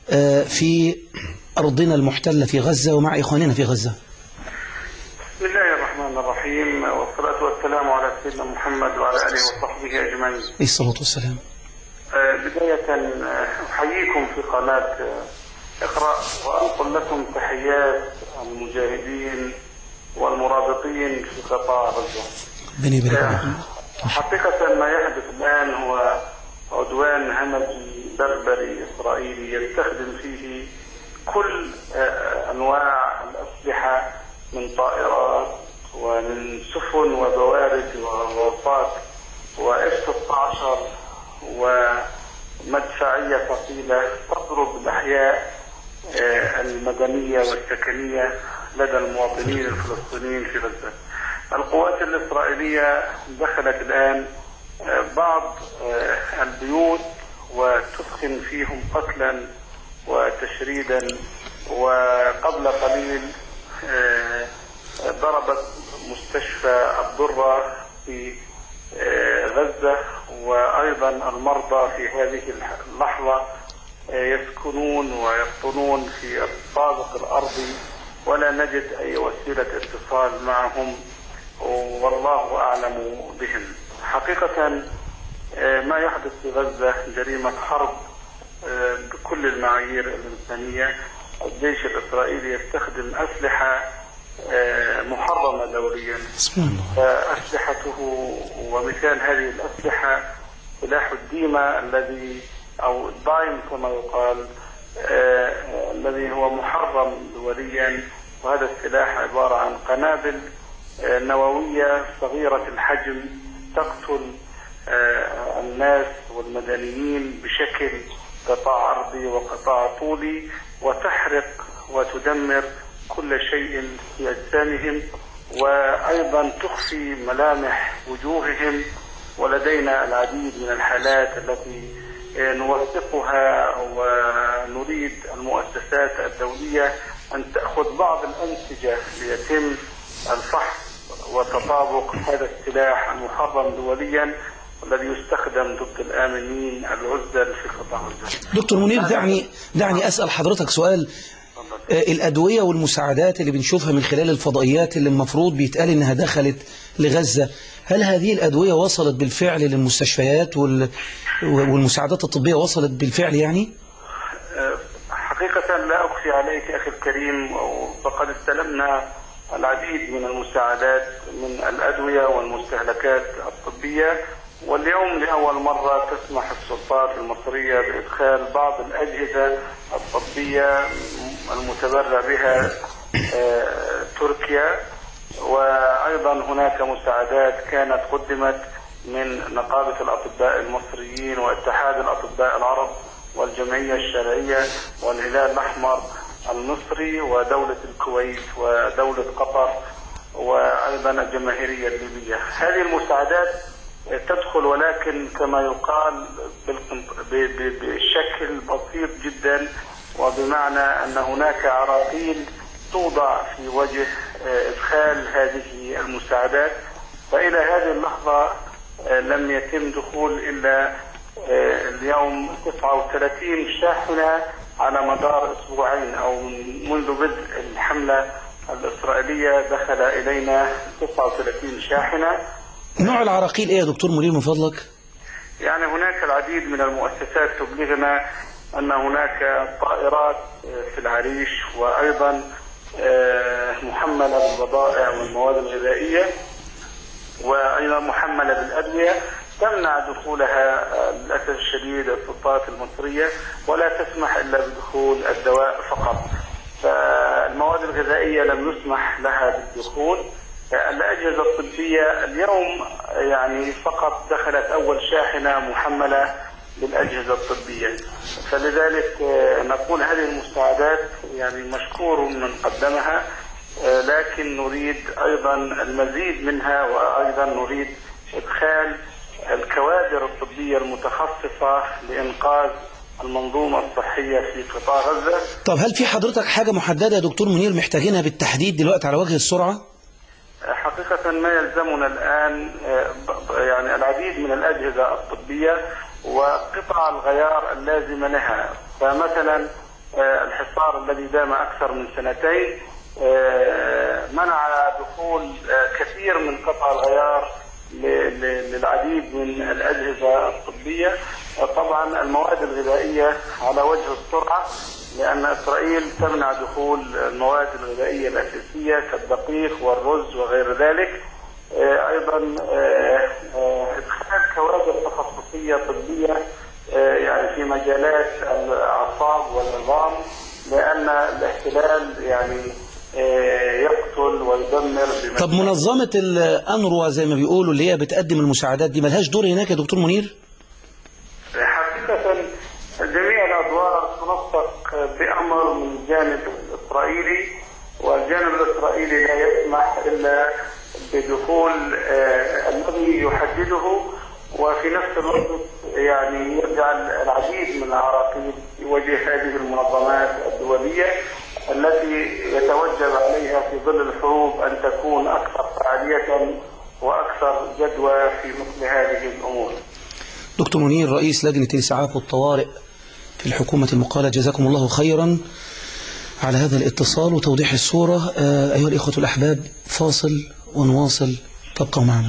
في أرضنا المحتلة في غزة ومع إخواننا في غزة. بسم الله الرحمن الرحيم، والصلاة والسلام على سيدنا محمد وعلى آله وصحبه أجمعين. عليه الصلاة والسلام. بداية أحييكم في قناة اقرأ، وأنقل لكم تحيات المجاهدين والمرابطين في قطاع غزة. حقيقة ما يحدث الآن هو عدوان همجي بربري إسرائيلي يستخدم فيه كل أنواع الأسلحة من طائرات ومن سفن وبوارج وغواصات وF-16 ومدفعية ثقيلة تضرب الأحياء المدنية والسكنية لدى المواطنين الفلسطينيين في غزة. القوات الإسرائيلية دخلت الآن بعض البيوت وتثخن فيهم قتلا وتشريدا، وقبل قليل ضربت مستشفى الضرة في غزة، وأيضا المرضى في هذه اللحظة يسكنون ويسكنون في الطابق الأرضي ولا نجد أي وسيلة اتصال معهم، والله أعلم بهم. حقيقة ما يحدث في غزة جريمة حرب بكل المعايير الإنسانية. الجيش الإسرائيلي يستخدم أسلحة محرمة دوليا، أسلحته ومثال هذه الأسلحة سلاح الديمة الذي أو الدايم كما يقال، الذي هو محرم دوليا. وهذا السلاح عبارة عن قنابل نووية صغيرة الحجم تقتل الناس والمدنيين بشكل قطاع أرضي وقطاع طولي، وتحرق وتدمر كل شيء في أجسامهم، وأيضا تخفي ملامح وجوههم. ولدينا العديد من الحالات التي نوثقها، ونريد المؤسسات الدولية أن تأخذ بعض الأنسجة ليتم الفحص وتطابق هذا السلاح المحرم دوليا الذي يستخدم ضد الآمنين العزل في قطاع غزة. دكتور منير، دعني أسأل حضرتك سؤال. الأدوية والمساعدات اللي بنشوفها من خلال الفضائيات اللي المفروض بيتقال إنها دخلت لغزة، هل هذه الأدوية وصلت بالفعل للمستشفيات والمساعدات الطبية وصلت بالفعل يعني؟ حقيقة لا أخفي عليك أخي الكريم، فقد استلمنا العديد من المساعدات من الأدوية والمستهلكات الطبية، واليوم لأول مرة تسمح السلطات المصرية بإدخال بعض الأجهزة الطبية المتبرع بها تركيا. وأيضا هناك مساعدات كانت قدمت من نقابة الأطباء المصريين واتحاد الأطباء العرب والجمعية الشرعية والهلال الأحمر المصري ودولة الكويت ودولة قطر وأيضا الجماهيرية الليبية. هذه المساعدات تدخل ولكن كما يقال بشكل بسيط جدا، وبمعنى أن هناك عراقيل توضع في وجه إدخال هذه المساعدات. فإلى هذه اللحظة لم يتم دخول إلا اليوم 39 شاحنة على مدار أسبوعين، أو منذ بدء الحملة الإسرائيلية دخل إلينا 39 شاحنة. نوع العراقيل إيه يا دكتور منير من فضلك؟ يعني هناك العديد من المؤسسات تبلغنا أن هناك طائرات في العريش، وأيضا محملة بالبضائع والمواد الغذائية، وأيضا محملة بالأدوية تمنع دخولها للأسف الشديد السلطات المصرية، ولا تسمح إلا بدخول الدواء فقط. فالمواد الغذائية لم يسمح لها بالدخول. الأجهزة الطبية اليوم يعني فقط دخلت أول شاحنة محملة بالأجهزة الطبية. فلذلك نقول هذه المساعدات يعني مشكور من قدمها، لكن نريد أيضا المزيد منها، وأيضا نريد إدخال الكوادر الطبية المتخصصة لإنقاذ المنظومة الصحية في قطاع غزة. طب هل في حضرتك حاجة محددة يا دكتور منير محتاجينها بالتحديد دلوقتي على وجه السرعة؟ حقيقة ما يلزمنا الآن يعني العديد من الأجهزة الطبية وقطع الغيار اللازمة لها. فمثلا الحصار الذي دام أكثر من سنتين منع دخول كثير من قطع الغيار للعديد من الأجهزة الطبية. طبعا المواد الغذائية على وجه السرعة، لأن إسرائيل تمنع دخول المواد الغذائية الأساسية كالدقيق والرز وغير ذلك. أيضا إدخال كوادر تخصصية طبية يعني في مجالات الأعصاب والعظام، لأن الاحتلال يعني يقتل ويدمر. طب منظمة الأنروا زي ما بيقولوا اللي هي بتقدم المساعدات دي ملهاش دور هناك يا دكتور منير؟ حقيقة جميع الأدوار تنسق بأمر من الجانب الإسرائيلي، والجانب الإسرائيلي لا يسمح إلا بدخول الذي يحدده، وفي نفس الوقت يعني يجعل العديد من العراقيل في وجه هذه المنظمات الدولية التي يتوجب عليها في ظل الحروب أن تكون أكثر فعالية وأكثر جدوى في مثل هذه الأمور. دكتور منير رئيس لجنة الإسعاف والطوارئ في الحكومة المقالة، جزاكم الله خيرا على هذا الاتصال وتوضيح الصورة. أيها الإخوة الأحباب، فاصل ونواصل، تبقوا معنا.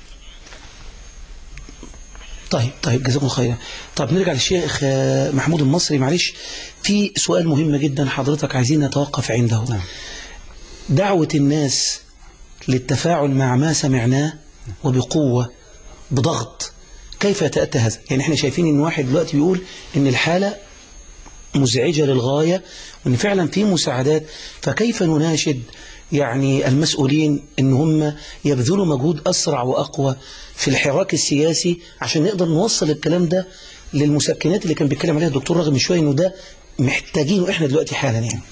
طيب جزاكم الله خيرا. طب نرجع للشيخ محمود المصري. معلش، في سؤال مهم جدا حضرتك عايزين نتوقف عنده. دعوة الناس للتفاعل مع ما سمعناه وبقوة بضغط، كيف يتأتى هذا؟ يعني احنا شايفين ان واحد دلوقتي بيقول ان الحالة مزعجة للغاية وان فعلا في مساعدات، فكيف نناشد يعني المسؤولين ان هم يبذلوا مجهود اسرع واقوى في الحراك السياسي عشان نقدر نوصل الكلام ده للمسكنات اللي كان بيتكلم عليها الدكتور راغب من شويه، انه ده محتاجينه احنا دلوقتي حالا يعني.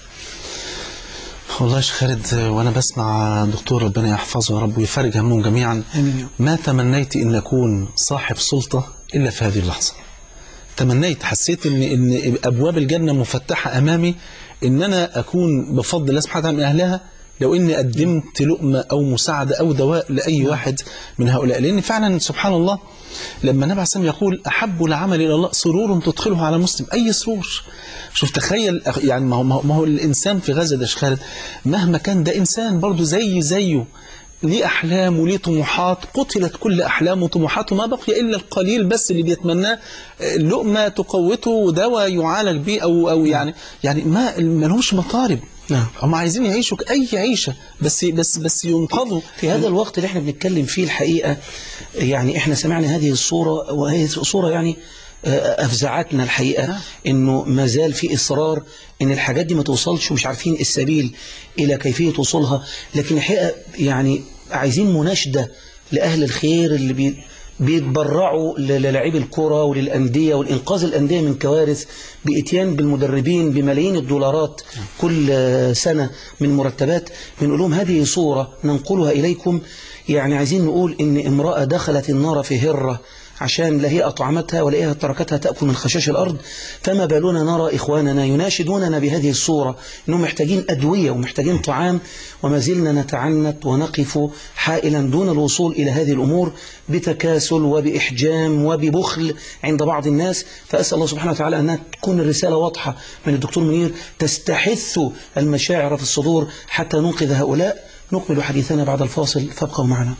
والله يا شيخ خالد، وانا بسمع دكتور ربنا يحفظه يا رب ويفرج همهم جميعا، ما تمنيت ان اكون صاحب سلطه الا في هذه اللحظه. تمنيت، حسيت ان ابواب الجنه مفتحه امامي، ان انا اكون بفضل الله سبحانه وتعالى من اهلها لو اني قدمت لقمه او مساعده او دواء لاي واحد من هؤلاء. لان فعلا سبحان الله لما النبي عليه الصلاه والسلام يقول احب العمل الى الله سرور تدخله على مسلم، اي سرور. شوف تخيل يعني ما هو الانسان في غزه ده يا شيخ خالد مهما كان ده انسان برضه زيه ليه أحلام وليه طموحات، قتلت كل أحلامه وطموحاته، ما بقي إلا القليل بس اللي بيتمناه لقمة تقوته ودواء يعالج به أو يعني ما لهمش مطالب. نعم. هم عايزين يعيشوا أي عيشة بس ينقذوا. في هذا الوقت اللي احنا بنتكلم فيه الحقيقة يعني احنا سمعنا هذه الصورة، وهي صورة يعني أفزعتنا الحقيقة، إنه ما زال في إصرار إن الحاجات دي ما توصلش ومش عارفين السبيل إلى كيفية وصولها. لكن الحقيقة يعني عايزين مناشدة لأهل الخير اللي بيتبرعوا للاعبي الكرة وللأندية والإنقاذ الأندية من كوارث، بإتيان بالمدربين بملايين الدولارات كل سنة من مرتبات. بنقول لهم هذه صورة ننقلها إليكم. يعني عايزين نقول إن امرأة دخلت النار في هرة عشان لا هي أطعمتها ولا هي تركتها تأكل من خشاش الأرض، فما بالنا نرى إخواننا يناشدوننا بهذه الصورة أنهم محتاجين أدوية ومحتاجين طعام، وما زلنا نتعنت ونقف حائلا دون الوصول إلى هذه الأمور بتكاسل وبإحجام وببخل عند بعض الناس. فأسأل الله سبحانه وتعالى أن تكون الرسالة واضحة من الدكتور منير تستحث المشاعر في الصدور حتى ننقذ هؤلاء. نكمل حديثنا بعد الفاصل، فابقوا معنا.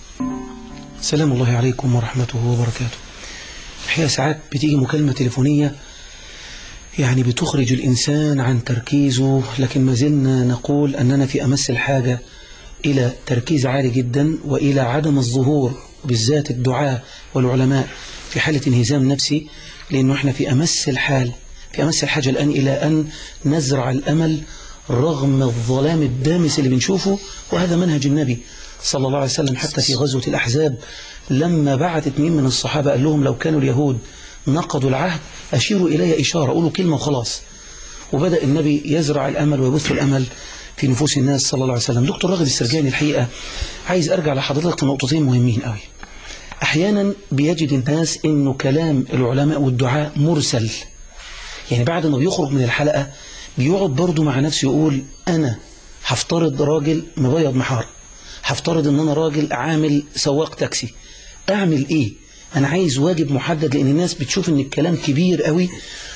سلام الله عليكم ورحمته وبركاته. الحقيقة ساعات بتيجي مكالمة تليفونية يعني بتخرج الإنسان عن تركيزه، لكن ما زلنا نقول أننا في أمس الحاجة إلى تركيز عالي جدا وإلى عدم الظهور، بالذات الدعاة والعلماء في حالة انهزام نفسي، لأنه احنا في أمس الحاجة الآن إلى أن نزرع الأمل رغم الظلام الدامس اللي بنشوفه. وهذا منهج النبي صلى الله عليه وسلم حتى في غزوة الأحزاب لما بعت 2 من الصحابة قال لهم لو كانوا اليهود نقضوا العهد أشيروا إلي إشارة، قولوا كلمة وخلاص. وبدأ النبي يزرع الأمل ويبث الأمل في نفوس الناس صلى الله عليه وسلم. دكتور راغب السرجاني، الحقيقة عايز أرجع لحضرتك في نقطتين مهمين قوي. أحيانا بيجد الناس إنه كلام العلماء والدعاء مرسل، يعني بعد ما بيخرج من الحلقة بيقعد برضه مع نفسه يقول أنا هفترض راجل مبيض محار، هفترض ان انا راجل عامل سواق تاكسي، اعمل ايه؟ انا عايز واجب محدد، لان الناس بتشوف ان الكلام كبير قوي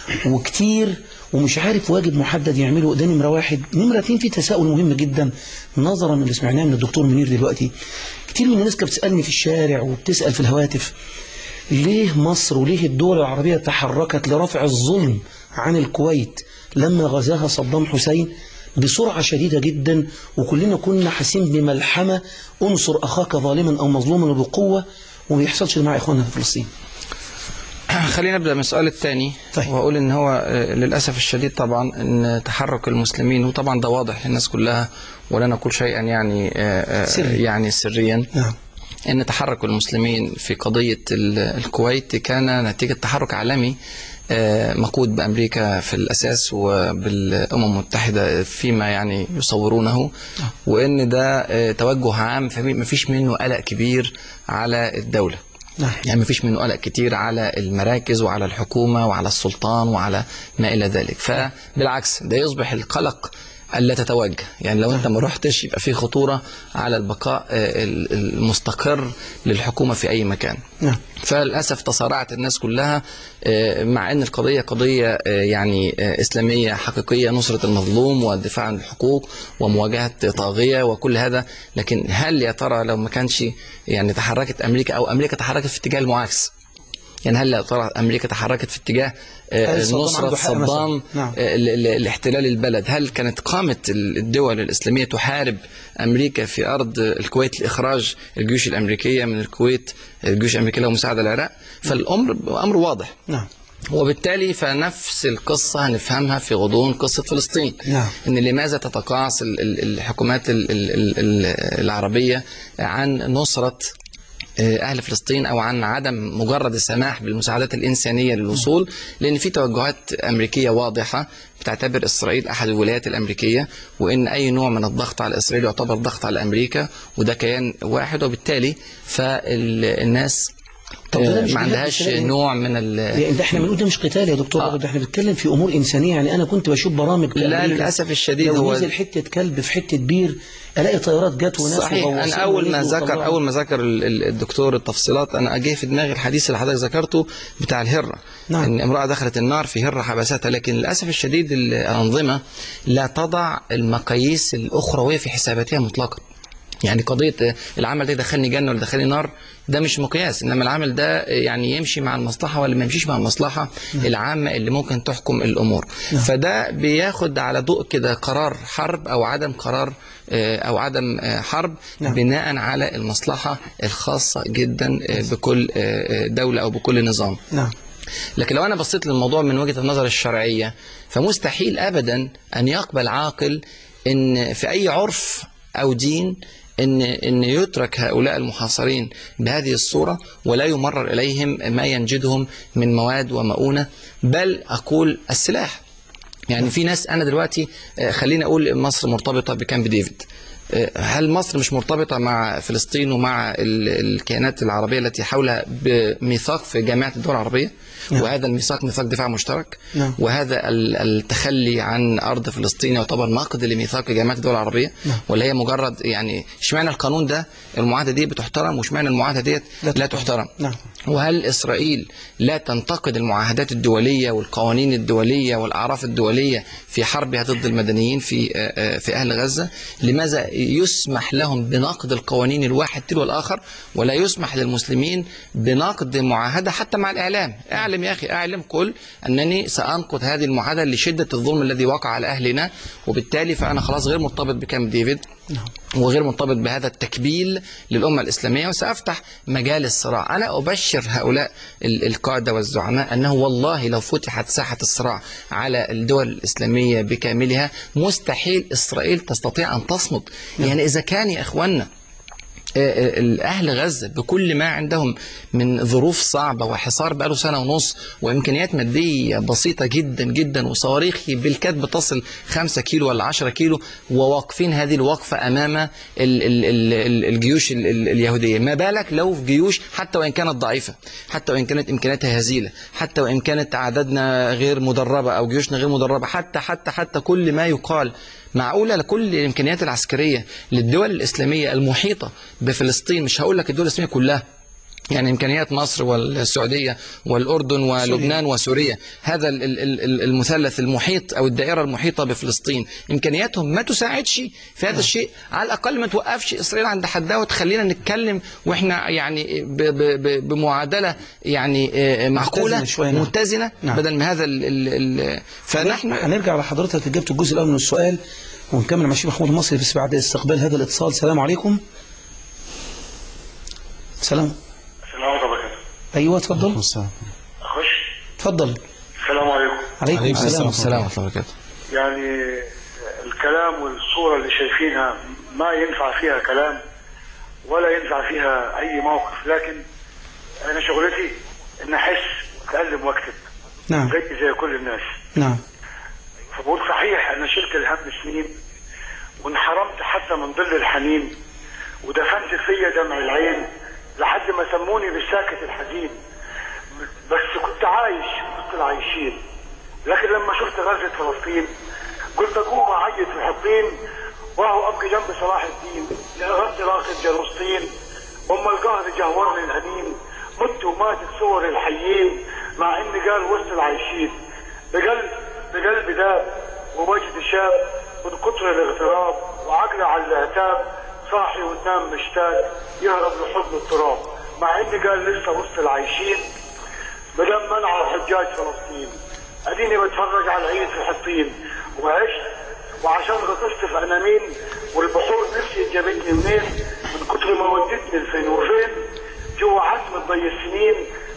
وكتير ومش عارف واجب محدد يعمله. ده نمرة 1. نمرة 2، في تساؤل مهم جدا نظرا اللي سمعناه من الدكتور منير دلوقتي. كتير من الناس كانت بتسألني في الشارع وبتسأل في الهواتف، ليه مصر وليه الدول العربية تحركت لرفع الظلم عن الكويت لما غزاها صدام حسين بسرعة شديدة جدا، وكلنا كنا حاسين بملحمة انصر أخاك ظالما أو مظلوما بقوة، وما يحصلش مع إخواننا في فلسطين. خلينا نبدأ من السؤال الثاني. طيب. وأقول إن هو للأسف الشديد طبعا إن تحرك المسلمين، وطبعا ده واضح للناس كلها ولا نقول شيئا يعني سريا. نعم. إن تحرك المسلمين في قضية الكويت كان نتيجة تحرك عالمي مقود بأمريكا في الأساس وبالأمم المتحدة فيما يعني يصورونه، وإن ده توجه عام فما فيش منه قلق كبير على الدولة. يعني ما فيش منه قلق كتير على المراكز وعلى الحكومة وعلى السلطان وعلى ما إلى ذلك. فبالعكس ده يصبح القلق ألا تتوجه، يعني لو أنت ما رحتش يبقى في خطورة على البقاء المستقر للحكومة في أي مكان. فللأسف تصارعت الناس كلها، مع أن القضية قضية يعني إسلامية حقيقية، نصرة المظلوم والدفاع عن الحقوق ومواجهة طاغية وكل هذا. لكن هل يا ترى لو ما كانش يعني تحركت أمريكا أو أمريكا تحركت في اتجاه المعاكس، يعني هل يا ترى أمريكا تحركت في اتجاه نصرة صدام لاحتلال البلد، هل كانت قامت الدول الإسلامية تحارب أمريكا في أرض الكويت لإخراج الجيوش الأمريكية من الكويت، الجيوش الأمريكية ومساعدة العراق؟ فالأمر أمر واضح. وبالتالي فنفس القصة هنفهمها في غضون قصة فلسطين. نعم. إن لماذا تتقاعس الحكومات العربية عن نصرة أهل فلسطين أو عن عدم مجرد السماح بالمساعدات الإنسانية للوصول، لأن في توجهات أمريكية واضحة بتعتبر إسرائيل أحد الولايات الأمريكية، وإن أي نوع من الضغط على إسرائيل يعتبر ضغط على أمريكا، وده كيان واحد، وبالتالي فالناس ما عندهاش نوع من ده احنا بنقول ده مش قتال يا دكتور، ده احنا بنتكلم في امور انسانيه. يعني انا كنت بشوف برامج لا للاسف الشديد هو نزل حته كلب في حته بير الاقي طيارات جت وناس صحيح. انا اول ما ذكر الدكتور التفصيلات انا جه في دماغي الحديث اللي حضرتك ذكرته بتاع الهره. نعم. ان امراه دخلت النار في هره حبستها، لكن للاسف الشديد الانظمه لا تضع المقاييس الاخرويه في حساباتها مطلقا. يعني قضية العمل ده دخلني جنة ولا دخلني نار ده مش مقياس، إنما العمل ده يعني يمشي مع المصلحة ولا ما يمشيش مع المصلحة العامة اللي ممكن تحكم الأمور. فده بياخد على ضوء كده قرار حرب أو عدم قرار أو عدم حرب بناء على المصلحة الخاصة جدا بكل دولة أو بكل نظام. لكن لو أنا بصيت للموضوع من وجهة النظر الشرعية فمستحيل أبدا أن يقبل عاقل إن في أي عرف أو دين إن يترك هؤلاء المحاصرين بهذه الصورة ولا يمرر إليهم ما ينجدهم من مواد ومؤونة، بل أقول السلاح. يعني في ناس، أنا دلوقتي خليني أقول مصر مرتبطة بكامب ديفيد، هل مصر مش مرتبطة مع فلسطين ومع الكيانات العربية التي حولها بميثاق في جامعة الدول العربية؟ وهذا الميثاق ميثاق دفاع مشترك. وهذا التخلي عن أرض فلسطين يعتبر نقد لميثاق جامعة الدول العربية. ولا هي مجرد يعني اشمعنى القانون ده المعاهدة دي بتحترم واشمعنى المعاهدة ديت لا تحترم؟ وهل إسرائيل لا تنتقد المعاهدات الدولية والقوانين الدولية والأعراف الدولية في حربها ضد المدنيين في أهل غزة؟ لماذا يسمح لهم بنقد القوانين الواحد تلو الآخر ولا يسمح للمسلمين بنقد معاهدة حتى مع الإعلام؟ أعلم يا أخي، أعلم قل أنني سأنقض هذه المعاهدة لشدة الظلم الذي وقع على أهلنا، وبالتالي فأنا خلاص غير مرتبط بكامب ديفيد وغير مرتبط بهذا التكبيل للأمة الإسلامية، وسأفتح مجال الصراع. أنا أبشر هؤلاء القادة والزعماء أنه والله لو فتحت ساحة الصراع على الدول الإسلامية بكاملها مستحيل إسرائيل تستطيع أن تصمد. يعني إذا كان يا إخواننا أهل غزة بكل ما عندهم من ظروف صعبة وحصار بقاله سنة ونص وإمكانيات مادية بسيطة جدا جدا وصواريخ بالكاد بتصل 5 كيلو ولا 10 كيلو، وواقفين هذه الوقفة أمام الجيوش اليهودية، ما بالك لو في جيوش حتى وإن كانت ضعيفة، حتى وإن كانت إمكانياتها هزيلة، حتى وإن كانت عددنا غير مدربة أو جيوشنا غير مدربة، حتى كل ما يقال معقولة لكل الإمكانيات العسكرية للدول الإسلامية المحيطة بفلسطين، مش هقول لك الدول الإسلامية كلها، يعني إمكانيات مصر والسعودية والأردن ولبنان وسوريا، هذا المثلث المحيط أو الدائرة المحيطة بفلسطين إمكانياتهم ما تساعدش في هذا الشيء. على الأقل ما توقفش إسرائيل عند حدها وتخلينا نتكلم وإحنا يعني بمعادلة يعني معقولة متزنة بدل من هذا فنحن هنرجع لحضرتك جبت الجزء الأول من السؤال ونكمل مع الشيخ محمود المصري بس بعد استقبال هذا الاتصال. السلام عليكم. السلام عليكم. ايوه اتفضل. اخش اتفضل. السلام عليكم. عليكم السلام ورحمه الله وبركاته. يعني الكلام والصوره اللي شايفينها ما ينفع فيها كلام ولا ينفع فيها اي موقف، لكن انا شغلتي ان احس واتكلم واكتب. نعم. زي كل الناس. نعم. فبقول صحيح انا شلت الهم سنين وانحرمت حتى من ظل الحنين ودفنت فيا دمع العين لحد ما سموني بالساكت الحزين، بس كنت عايش وسط العايشين. لكن لما شفت غزة فلسطين قلت اقوم اعيط في حطين وهو ابقي جنب صلاح الدين لأغذ راقد جلوسطين. القهر جهورني الهنين مت وماتت صور الحيين مع اني قال وسط العايشين. بقلب داب ووجد شاب من كتر الاغتراب وعقلي على العتاب صاحي وتنام مشتاق يهرب لحضن التراب مع اني قال لسه وسط العايشين. مدام منعوا حجاج فلسطين اديني بتفرج على العيد في حطين وعشت وعشان غطست في انامين والبحور نفسي جابتني منين من كتر ما ودتني الفين وفين جوا عتمة ضي السنين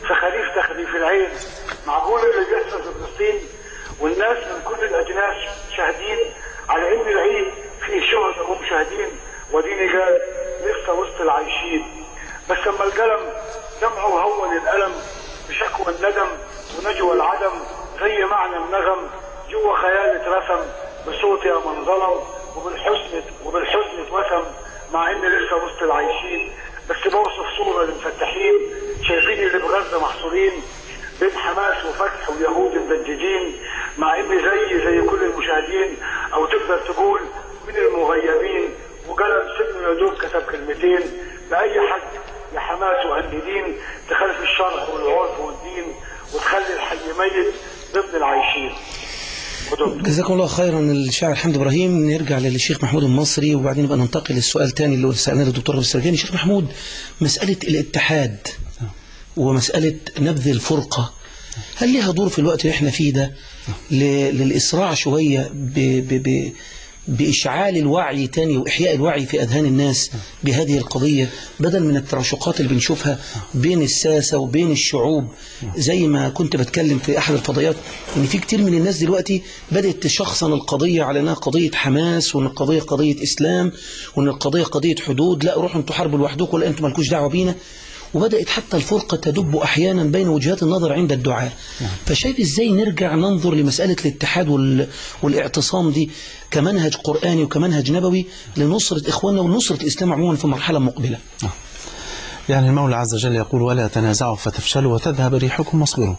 سخاليف تخليف العين. معقول اللي بيحصل في فلسطين والناس من كل الاجناس شاهدين على ان العيد فيه شهداء ومشاهدين، وديني قال لسه وسط العايشين. بس لما القلم دمعه هون الالم بشكوى الندم ونجوى العدم، زي معنى النغم جوا خيال اترسم بصوت يا من ظلم، وبالحزن اتوسم مع ان لسه وسط العايشين. بس بوصف صوره للمفتحين شايفين اللي بغزه محصورين بين حماس وفتح ويهود مدججين، مع ان زي كل المشاهدين، او تقدر تقول من المغيبين، وقلم سجنه يا دوب كتب كلمتين باي حد لحماس وهنددين تخالف الشرع والعرف والدين وتخلي الحي ميت ضمن العايشين. جزاكم الله خيرا الشاعر حمد إبراهيم. نرجع للشيخ محمود المصري وبعدين نبقى ننتقل للسؤال الثاني اللي سألناه للدكتور السرجاني. شيخ محمود، مسألة الاتحاد ومسألة نبذ الفرقة هل لها دور في الوقت اللي احنا فيه ده للإسراع شوية بإشعال الوعي تاني وإحياء الوعي في أذهان الناس بهذه القضية، بدل من التراشقات اللي بنشوفها بين الساسة وبين الشعوب؟ زي ما كنت بتكلم في أحد الفضائيات إن في كتير من الناس دلوقتي بدأت تشخصن القضية على أنها قضية حماس، وأن القضية قضية إسلام، وأن القضية قضية حدود، لا روحوا انتوا حربوا لوحدكم، ولا انتوا مالكوش دعوة بينا. وبدأت حتى الفرقة تدب أحيانا بين وجهات النظر عند الدعاء. فشايف إزاي نرجع ننظر لمسألة الاتحاد والاعتصام دي كمنهج قرآني وكمنهج نبوي لنصرة إخواننا ونصرة الإسلام عموما في مرحلة مقبلة؟ يعني المولى عز وجل يقول ولا تنازعوا فتفشلوا وتذهب ريحكم واصبروا.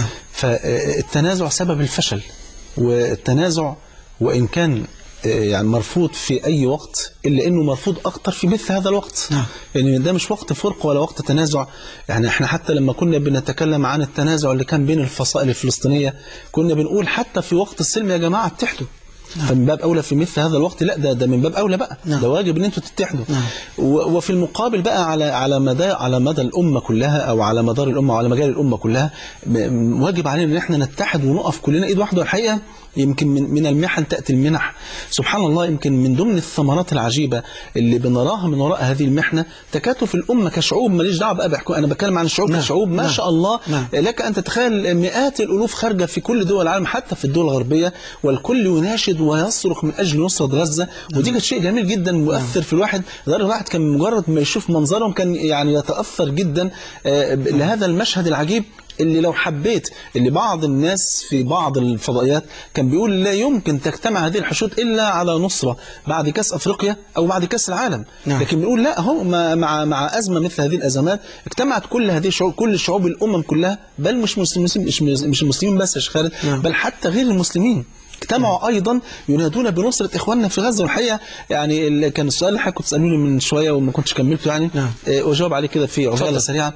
فالتنازع سبب الفشل، والتنازع وإن كان يعني مرفوض في أي وقت إلا أنه مرفوض أكتر في مثل هذا الوقت. يعني ده مش وقت فرق ولا وقت تنازع. يعني احنا حتى لما كنا بنتكلم عن التنازع اللي كان بين الفصائل الفلسطينية كنا بنقول حتى في وقت السلم يا جماعة اتحدوا. فمن باب أولى في مثل هذا الوقت لا ده من باب أولى بقى. ده واجب ان انتوا تتحدوا. وفي المقابل بقى على مدى الأمة كلها أو على مدار الأمة وعلى مجال الأمة كلها واجب علينا ان احنا نتحد ونقف كلنا ايد واحدة. والحقيقة يمكن من المحن تأتي المنح. سبحان الله، يمكن من ضمن الثمرات العجيبة اللي بنراها من وراء هذه المحنة تكاتف الأمة كشعوب. ماليش دعوة بقى أنا بتكلم عن الشعوب كشعوب ما شاء الله. لك أن تتخيل مئات الألوف خارجة في كل دول العالم حتى في الدول الغربية، والكل يناشد ويصرخ من أجل نصرة غزة. ودي كانت شيء جميل جدا مؤثر في الواحد. الواحد كان مجرد ما يشوف منظرهم كان يعني يتأثر جدا لهذا المشهد العجيب اللي لو حبيت اللي بعض الناس في بعض الفضائيات كان بيقول لا يمكن تجتمع هذه الحشود إلا على نصرة بعد كأس أفريقيا أو بعد كأس العالم. لكن بيقول لا، هو مع أزمة مثل هذه الأزمات اجتمعت كل هذه الشعوب، كل الشعوب الأمم كلها، بل مش المسلمين بس يا شيخ خالد، بل حتى غير المسلمين اجتمعوا أيضا ينادون بنصرة إخواننا في غزة. والحقيقة يعني كان السؤال اللي كنت تسألوني من شوية وما كنتش كملته يعني وجاوب عليه كده في عجالة سريعة.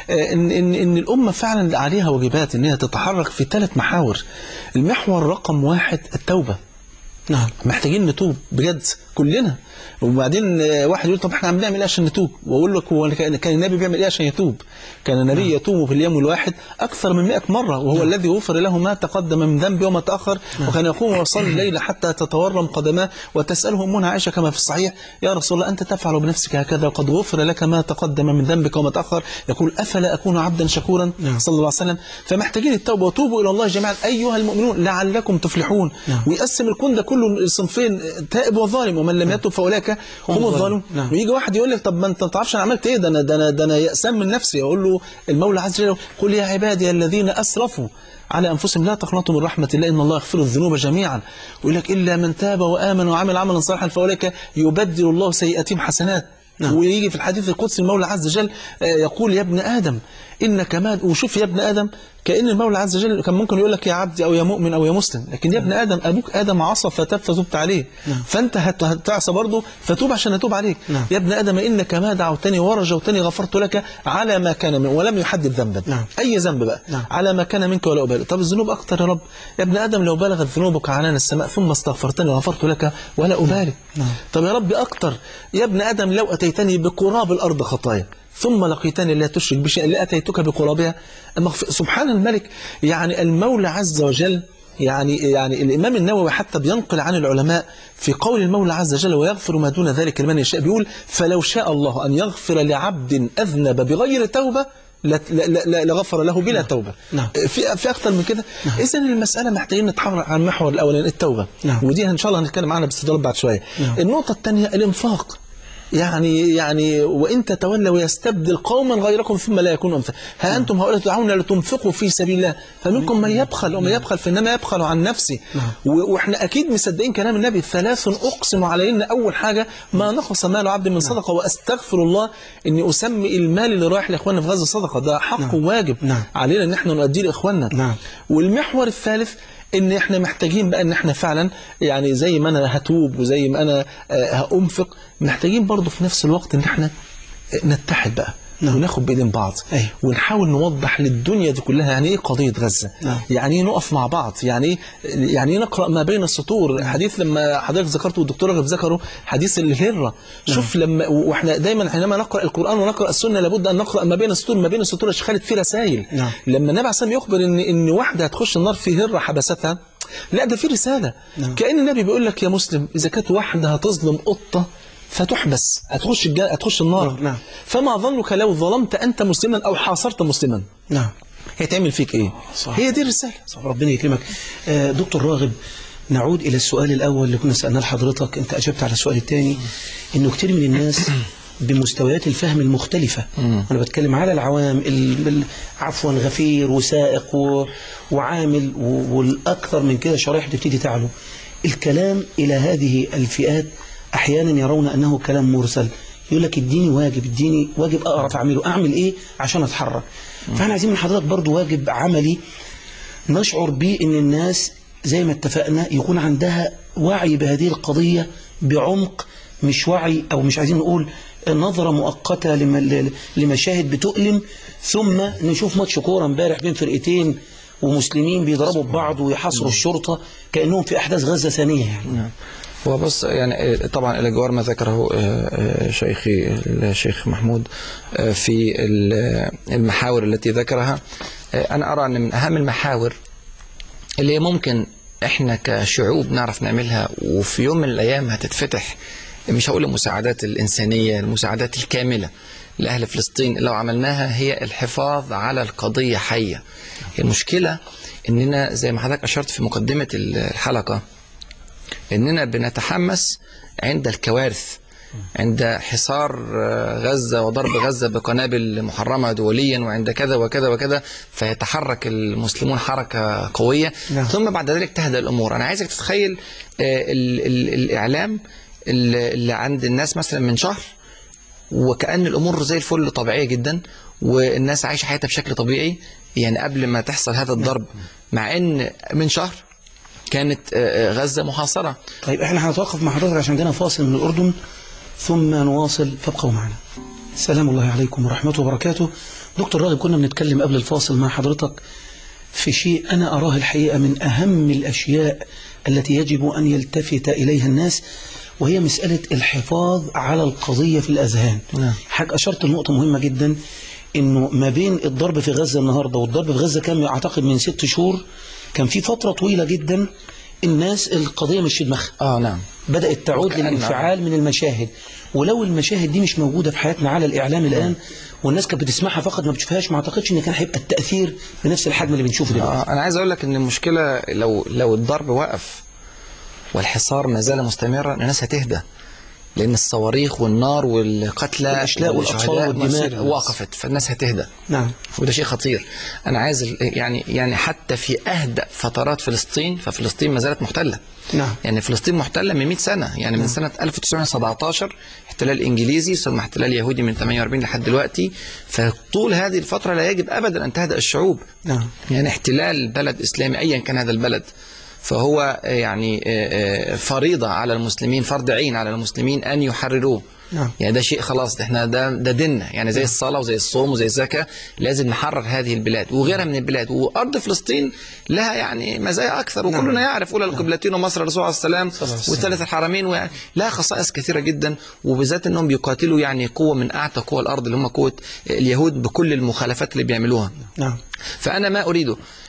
إن الأمة فعلا عليها واجبات إنها تتحرك في 3 محاور. المحور رقم 1 التوبة. محتاجين نتوب بجد كلنا. وبعدين واحد يقول طب احنا بنعمل ايه عشان نتوب؟ واقول لك هو كان النبي بيعمل ايه عشان يتوب؟ كان النبي يتوب في اليوم الواحد اكثر من 100 مرة، وهو الذي غفر له ما تقدم من ذنبه وما تاخر. وكان يقوم ويصلي الليل حتى تتورم قدماه وتساله امنا عائشة كما في الصحيح يا رسول الله انت تفعل بنفسك هكذا وقد غفر لك ما تقدم من ذنبك وما تاخر؟ يقول افلا اكون عبدا شكورا صلى الله عليه وسلم. فمحتاجين التوبة. وتوبوا الى الله جميعا ايها المؤمنون لعلكم تفلحون. ويقسم الكون ده كله صنفين، تائب وظالم، ومن لم يتوب فاولئك هم الظالمون. ويجي واحد يقول لك طب ما انت ما تعرفش انا عملت ايه، ده انا يأسان من نفسي. اقول له المولى عز وجل قل يا عبادي الذين اسرفوا على انفسهم لا تقنطوا من رحمه الله ان الله يغفر الذنوب جميعا. ويقول لك الا من تاب وامن وعمل عملا صالحا فاولئك يبدل الله سيئاتهم حسنات. ويجي في الحديث القدسي المولى عز وجل يقول يا ابن آدم إنك ما. وشوف يا ابن آدم كأن المولى عز وجل كان ممكن يقول لك يا عبدي أو يا مؤمن أو يا مسلم، لكن يا ابن آدم أبوك آدم عصى فتاب فتوبت عليه. فأنت هتعصى برضه فتوب عشان أتوب عليك. يا ابن آدم إنك ما دعوتني ورجوتني غفرت لك على ما كان منك ولم يحدد ذنبا. أي ذنب بقى على ما كان منك ولا أبالي. طب الذنوب أكتر يا رب. يا ابن آدم لو بلغت ذنوبك عنان السماء ثم استغفرتني غفرت لك ولا أبالي. طب يا رب أكتر. يا ابن آدم لو أتيتني بقراب الأرض خطايا ثم لقيتني لا تشرك بشيء لأتيتك بقرابها. سبحان الملك. يعني المولى عز وجل يعني الإمام النووي حتى بينقل عن العلماء في قول المولى عز وجل ويغفر ما دون ذلك لمن يشاء، بيقول فلو شاء الله أن يغفر لعبد أذنب بغير توبة لغفر له بلا توبة. في أكتر من كده. إذن المسألة محتاجين نتحرر عن المحور الأولاني التوبة، ودي إن شاء الله هنتكلم عنها باستفاضة بعد شوية. النقطة الثانية الإنفاق. يعني وإن تتولوا يستبدل قوما غيركم ثم لا يكونوا أمثالكم. ها أنتم هؤلاء تدعون لتنفقوا في سبيل الله فمنكم من يبخل ومن يبخل فإنما يبخل عن نفسه. وإحنا أكيد مصدقين كلام النبي 3 أقسم عليهن. أول حاجة ما نقص مال عبد من صدقة، وأستغفر الله إني أسمي المال اللي رايح لإخواننا في غزة صدقة، ده حق وواجب علينا إن إحنا نؤديه لإخواننا. والمحور الثالث ان احنا محتاجين بقى ان احنا فعلا يعني زي ما انا هتوب وزي ما انا هأنفق، محتاجين برضو في نفس الوقت ان احنا نتحد بقى وناخد بايدين بعض ونحاول نوضح للدنيا دي كلها يعني ايه قضية غزة، يعني ايه نقف مع بعض، يعني ايه نقرأ ما بين السطور. حديث لما حضرتك ذكرته والدكتور رغب ذكره، حديث الهرة. شوف لما واحنا دايما حينما نقرأ القرآن ونقرأ السنة لابد ان نقرأ ما بين السطور. ما بين السطور يا شيخ خالد في رسائل. لما النبي عليه الصلاة والسلام يخبر ان واحدة هتخش النار في هرة حبستها، لا ده في رسالة. كأن النبي بيقول لك يا مسلم إذا كانت واحدة هتظلم قطة فتحبس هتخش النار، فما ظنك لو ظلمت أنت مسلما أو حاصرت مسلما، هيتعمل فيك إيه؟ هي دي الرسالة. ربنا يكرمك. دكتور راغب، نعود إلى السؤال الأول اللي كنا سألناه لحضرتك، أنت أجبت على السؤال الثاني، إنه كتير من الناس بمستويات الفهم المختلفة. أنا بتكلم على العوام، عفوا غفير وسائق وعامل والأكثر من كده شرائح تبتدي تعلو. الكلام إلى هذه الفئات أحيانا يرون أنه كلام مرسل، يقول لك اديني واجب أعرف أعمله، أعمل إيه عشان أتحرك. فاحنا عايزين من حضرتك برضو واجب عملي نشعر به إن الناس زي ما اتفقنا يكون عندها وعي بهذه القضية بعمق، مش وعي أو مش عايزين نقول نظرة مؤقتة لمشاهد بتؤلم، ثم نشوف ماتش كورة امبارح بين فرقتين ومسلمين بيضربوا ببعض ويحاصروا الشرطة كأنهم في أحداث غزة ثانية يعني. هو بص يعني طبعا إلى جوار ما ذكره شيخي الشيخ محمود في المحاور التي ذكرها، أنا أرى أن من أهم المحاور اللي ممكن إحنا كشعوب نعرف نعملها وفي يوم من الأيام هتتفتح، مش هقول المساعدات الإنسانية، المساعدات الكاملة لأهل فلسطين لو عملناها، هي الحفاظ على القضية حية. المشكلة إننا زي ما حضرتك أشرت في مقدمة الحلقة إننا بنتحمس عند الكوارث، عند حصار غزة وضرب غزة بقنابل محرمة دوليا وعند كذا وكذا وكذا، فيتحرك المسلمون حركة قوية. ثم بعد ذلك تهدأ الأمور. أنا عايزك تتخيل الإعلام اللي عند الناس مثلا من شهر وكأن الأمور زي الفل طبيعية جدا والناس عايشة حياتها بشكل طبيعي، يعني قبل ما تحصل هذا الضرب، مع أن من شهر كانت غزة محاصرة. طيب احنا هنتوقف مع حضرتك عشان جانا فاصل من الأردن ثم نواصل، فابقوا معنا. السلام الله عليكم ورحمة وبركاته. دكتور راغب، كنا بنتكلم قبل الفاصل مع حضرتك في شيء أنا أراه الحقيقة من أهم الأشياء التي يجب أن يلتفت إليها الناس، وهي مسألة الحفاظ على القضية في الأذهان. حضرتك أشرت لنقطة مهمة جدا، إنه ما بين الضرب في غزة النهاردة والضرب في غزة كان أعتقد من 6 شهور، كان في فترة طويلة جدا الناس القضية مش في دماغها. نعم. بدأت تعود للانفعال من المشاهد، ولو المشاهد دي مش موجودة في حياتنا على الإعلام الآن والناس كانت بتسمعها فقط ما بتشوفهاش، ما أعتقدش إن كان هيبقى التأثير بنفس الحجم اللي بنشوفه دلوقتي. أنا عايز أقول لك إن المشكلة لو الضرب وقف والحصار ما زال مستمرا الناس هتهدى، لأن الصواريخ والنار والقتلى والأطفال والدماء وقفت، فالناس هتهدى. نعم. وده شيء خطير. أنا عايز يعني حتى في أهدأ فترات فلسطين، ففلسطين ما زالت محتلة. نعم. يعني فلسطين محتلة من 100 سنة، يعني من سنة 1917 احتلال إنجليزي ثم احتلال يهودي من 48 لحد دلوقتي، فطول هذه الفترة لا يجب أبدا أن تهدأ الشعوب. نعم. يعني احتلال بلد إسلامي أيا كان هذا البلد فهو يعني فريضة على المسلمين، فرض عين على المسلمين أن يحرروه. نعم. يعني ده شيء خلاص، احنا ده ديننا، يعني زي الصلاة وزي الصوم وزي الزكاة، لازم نحرر هذه البلاد وغيرها من البلاد. وأرض فلسطين لها يعني مزايا أكثر، وكلنا يعرف أولى القبلتين ومصر الرسول عليه السلام والثلاث الحرمين، ويعني لها خصائص كثيرة جدا، وبالذات أنهم بيقاتلوا يعني قوة من أعتى قوى الأرض اللي هم قوة اليهود بكل المخالفات اللي بيعملوها. نعم. فأنا ما أريده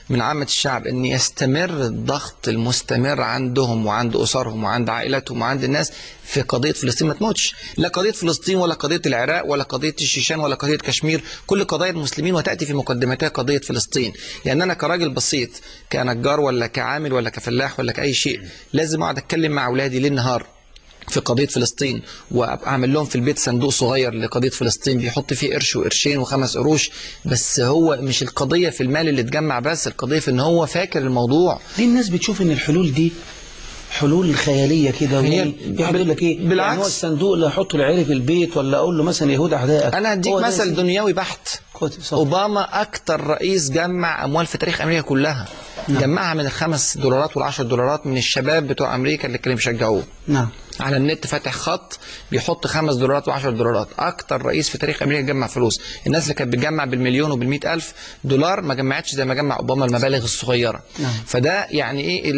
من عامة الشعب أن يستمر الضغط المستمر عندهم وعند أسرهم وعند عائلاتهم وعند الناس في قضية فلسطين ما تموتش. لا قضية فلسطين ولا قضية العراق ولا قضية الشيشان ولا قضية كشمير، كل قضايا المسلمين وتأتي في مقدمتها قضية فلسطين. لأن أنا كراجل بسيط كنجار ولا كعامل ولا كفلاح ولا كأي شيء لازم أقعد أتكلم مع أولادي ليل نهار في قضية فلسطين، وأعمل لهم في البيت صندوق صغير لقضية فلسطين بيحط فيه قرش وقرشين و5 قروش. بس هو مش القضية في المال اللي اتجمع، بس القضية في ان هو فاكر الموضوع. دي الناس بتشوف ان الحلول دي حلول خيالية كده، يقول لك ايه بالعكس، يعني هو الصندوق اللي احطه لعيالي في البيت، ولا اقول له مثلا يهود اعدائك. انا هديك مثل دنيوي بحت. اوباما اكتر رئيس جمع اموال في تاريخ امريكا كلها. نعم. جمعها من $5 وال$10 من الشباب بتوع امريكا اللي كانوا بيشجعوه. نعم. على النت فاتح خط بيحط $5 و$10. اكتر رئيس في تاريخ امريكا جمع فلوس. الناس اللي كانت بتجمع بالمليون وبال$100,000 ما جمعتش زي ما جمع اوباما المبالغ الصغيره. نعم. فده يعني ايه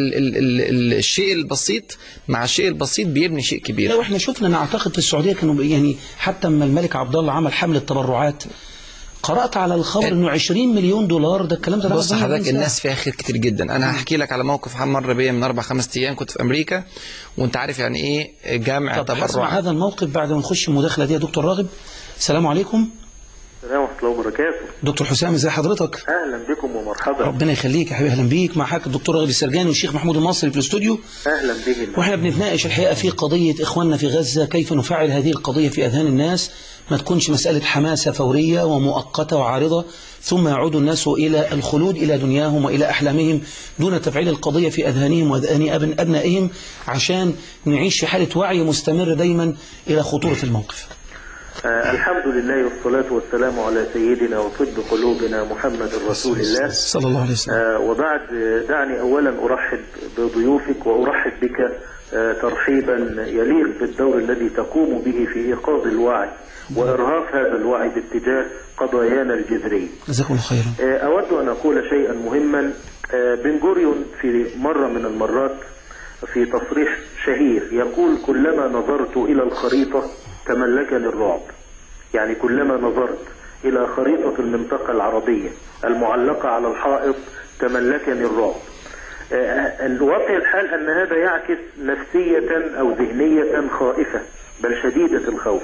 الشيء البسيط مع الشيء البسيط بيبني شيء كبير. لو احنا شفنا، انا اعتقد في السعوديه كانوا يعني حتى لما الملك عبد الله عمل حمله تبرعات قرأت على الخبر انه $20 مليون. ده الكلام ده. بص حضرتك، الناس فيها خير كتير جدا. انا هحكي لك على موقف مر بيا من 4-5 ايام. كنت في امريكا وانت عارف يعني ايه جمع تبرع. هسمع هذا الموقف بعد ما نخش المداخله دي يا دكتور راغب. السلام عليكم. السلام ورحمه الله وبركاته. دكتور حسام، ازي حضرتك؟ اهلا بكم ومرحبا. ربنا يخليك يا حبيبي. اهلا بيك. مع حضرتك الدكتور راغب السرجاني والشيخ محمود المصري في الاستوديو. اهلا بهم. واحنا بنتناقش الحقيقه في قضيه اخواننا في غزه، كيف نفعل هذه القضيه في اذهان الناس، ما تكونش مساله حماسه فوريه ومؤقته وعارضه ثم يعود الناس الى الخلود الى دنياهم والى احلامهم دون تفعيل القضيه في اذهانهم واذهان ابنائهم، عشان نعيش في حاله وعي مستمر دايما الى خطوره الموقف. الحمد لله والصلاة والسلام على سيدنا وطب قلوبنا محمد رسول الله صلى الله عليه وسلم. وبعد دعني أولا أرحب بضيوفك وأرحب بك ترحيبا يليق بالدور الذي تقوم به في إيقاظ الوعي وإرهاف هذا الوعي باتجاه قضايانا الجذرية. جزاكم الله خيرا. أود أن أقول شيئا مهما. بن غوريون في مرة من المرات في تصريح شهير يقول: كلما نظرت إلى الخريطة تملكني الرعب. يعني كلما نظرت إلى خريطة المنطقة العربية المعلقة على الحائط تملكني الرعب. الواقع الحال أن هذا يعكس نفسية أو ذهنية خائفة بل شديدة الخوف.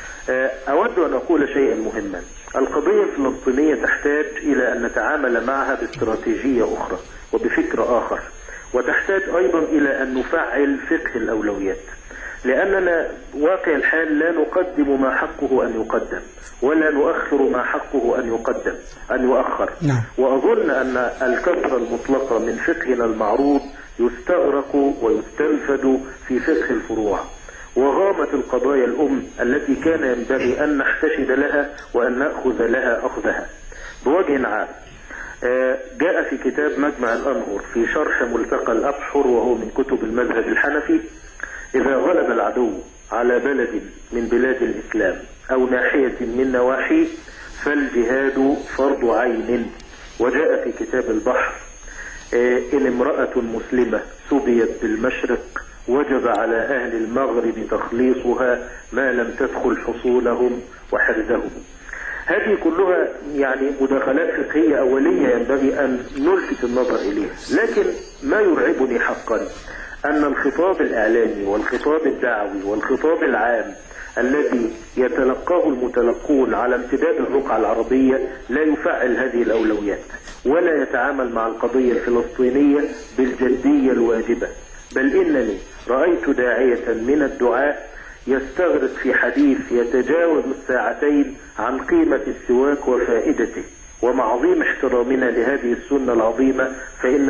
أود أن أقول شيئا مهما. القضية الفلسطينية تحتاج إلى أن نتعامل معها باستراتيجية أخرى وبفكر آخر، وتحتاج أيضا إلى أن نفعل فقه الأولويات، لأننا واقع الحال لا نقدم ما حقه أن يقدم ولا نؤخر ما حقه أن يؤخر. نعم. وأظن أن الكثرة المطلقة من فقهنا المعروض يستغرق ويستنفد في فقه الفروع وغامة القضايا الأم التي كان ينبغي أن نحتشد لها وأن نأخذ لها أخذها. بوجه عام جاء في كتاب مجمع الأنهر في شرح ملتقى الأبحر وهو من كتب المذهب الحنفي: إذا غلب العدو على بلد من بلاد الإسلام أو ناحية من نواحيه فالجهاد فرض عين. وجاء في كتاب البحر: إن امرأة مسلمة سبيت بالمشرق وجب على أهل المغرب تخليصها ما لم تدخل حصولهم وحرزهم. هذه كلها يعني مداخلات فقهية أولية ينبغي أن نلفت النظر إليها، لكن ما يرعبني حقا أن الخطاب الإعلامي والخطاب الدعوي والخطاب العام الذي يتلقاه المتلقون على امتداد الرقعة العربية لا يفعل هذه الأولويات ولا يتعامل مع القضية الفلسطينية بالجدية الواجبة. بل إنني رأيت داعية من الدعاء يستغرق في حديث يتجاوز الساعتين عن قيمة السواك وفائدته. ومع عظيم احترامنا لهذه السنة العظيمة فإن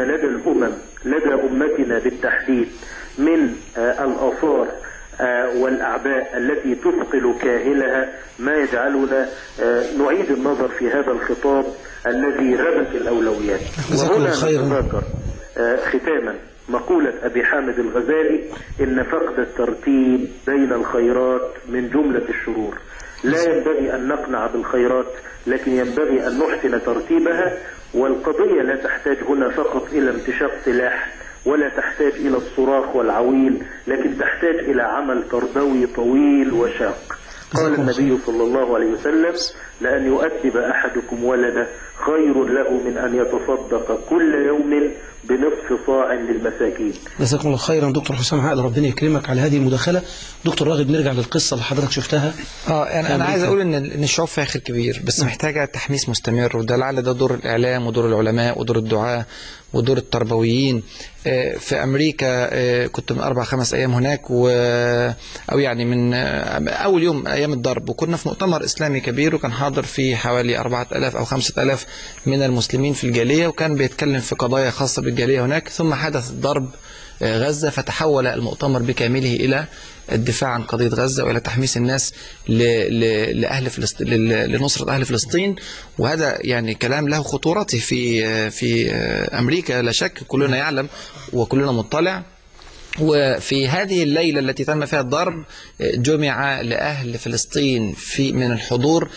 لدى أمتنا بالتحديد من الآثار والأعباء التي تثقل كاهلها ما يجعلنا نعيد النظر في هذا الخطاب الذي ربك الأولويات. وهنا نتذكر ختاما مقولة أبي حامد الغزالي: إن فقد الترتيب بين الخيرات من جملة الشرور. لا ينبغي أن نقنع بالخيرات لكن ينبغي أن نحسن ترتيبها. والقضية لا تحتاج هنا فقط إلى امتشاق سلاح ولا تحتاج إلى الصراخ والعويل، لكن تحتاج إلى عمل تربوي طويل وشاق. قال النبي صلى الله عليه وسلم: لأن يؤدب أحدكم ولده خير له من أن يتصدق كل يوم بنصف صاع للمساكين. جزاكم الله خيرا دكتور حسام عقل، ربنا يكرمك على هذه المداخلة. دكتور راغب، نرجع للقصة اللي حضرتك شفتها. أنا عايز أقول إن الشعوب فيها خير كبير، بس محتاجة تحميس مستمر، وده لعل ده دور الإعلام ودور العلماء ودور الدعاة ودور التربويين. في أمريكا كنت من 4-5 أيام هناك، أو يعني من أول يوم أيام الضرب، وكنا في مؤتمر إسلامي كبير، وكان حاضر فيه حوالي 4000 أو 5000 من المسلمين في الجالية، وكان بيتكلم في قضايا خاصة بالجالية هناك. ثم حدث ضرب غزة، فتحول المؤتمر بكامله إلى الدفاع عن قضية غزة وإلى تحميس الناس لأهل فلسطين، لنصرة أهل فلسطين. وهذا يعني كلام له خطورته في أمريكا لا شك، كلنا يعلم وكلنا مطلع. وفي هذه الليلة التي تم فيها الضرب جمع لأهل فلسطين من الحضور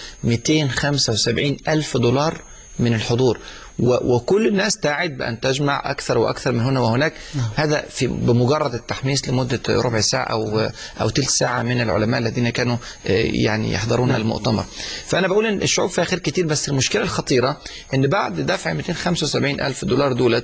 275 ألف دولار من الحضور، وكل الناس تعد بأن تجمع أكثر وأكثر من هنا وهناك. هذا بمجرد التحميس لمدة ربع ساعة أو تلت ساعة من العلماء الذين كانوا يعني يحضرون المؤتمر. فأنا بقول إن الشعوب فيها خير كتير، بس المشكلة الخطيرة إن بعد دفع 275 ألف دولار دولت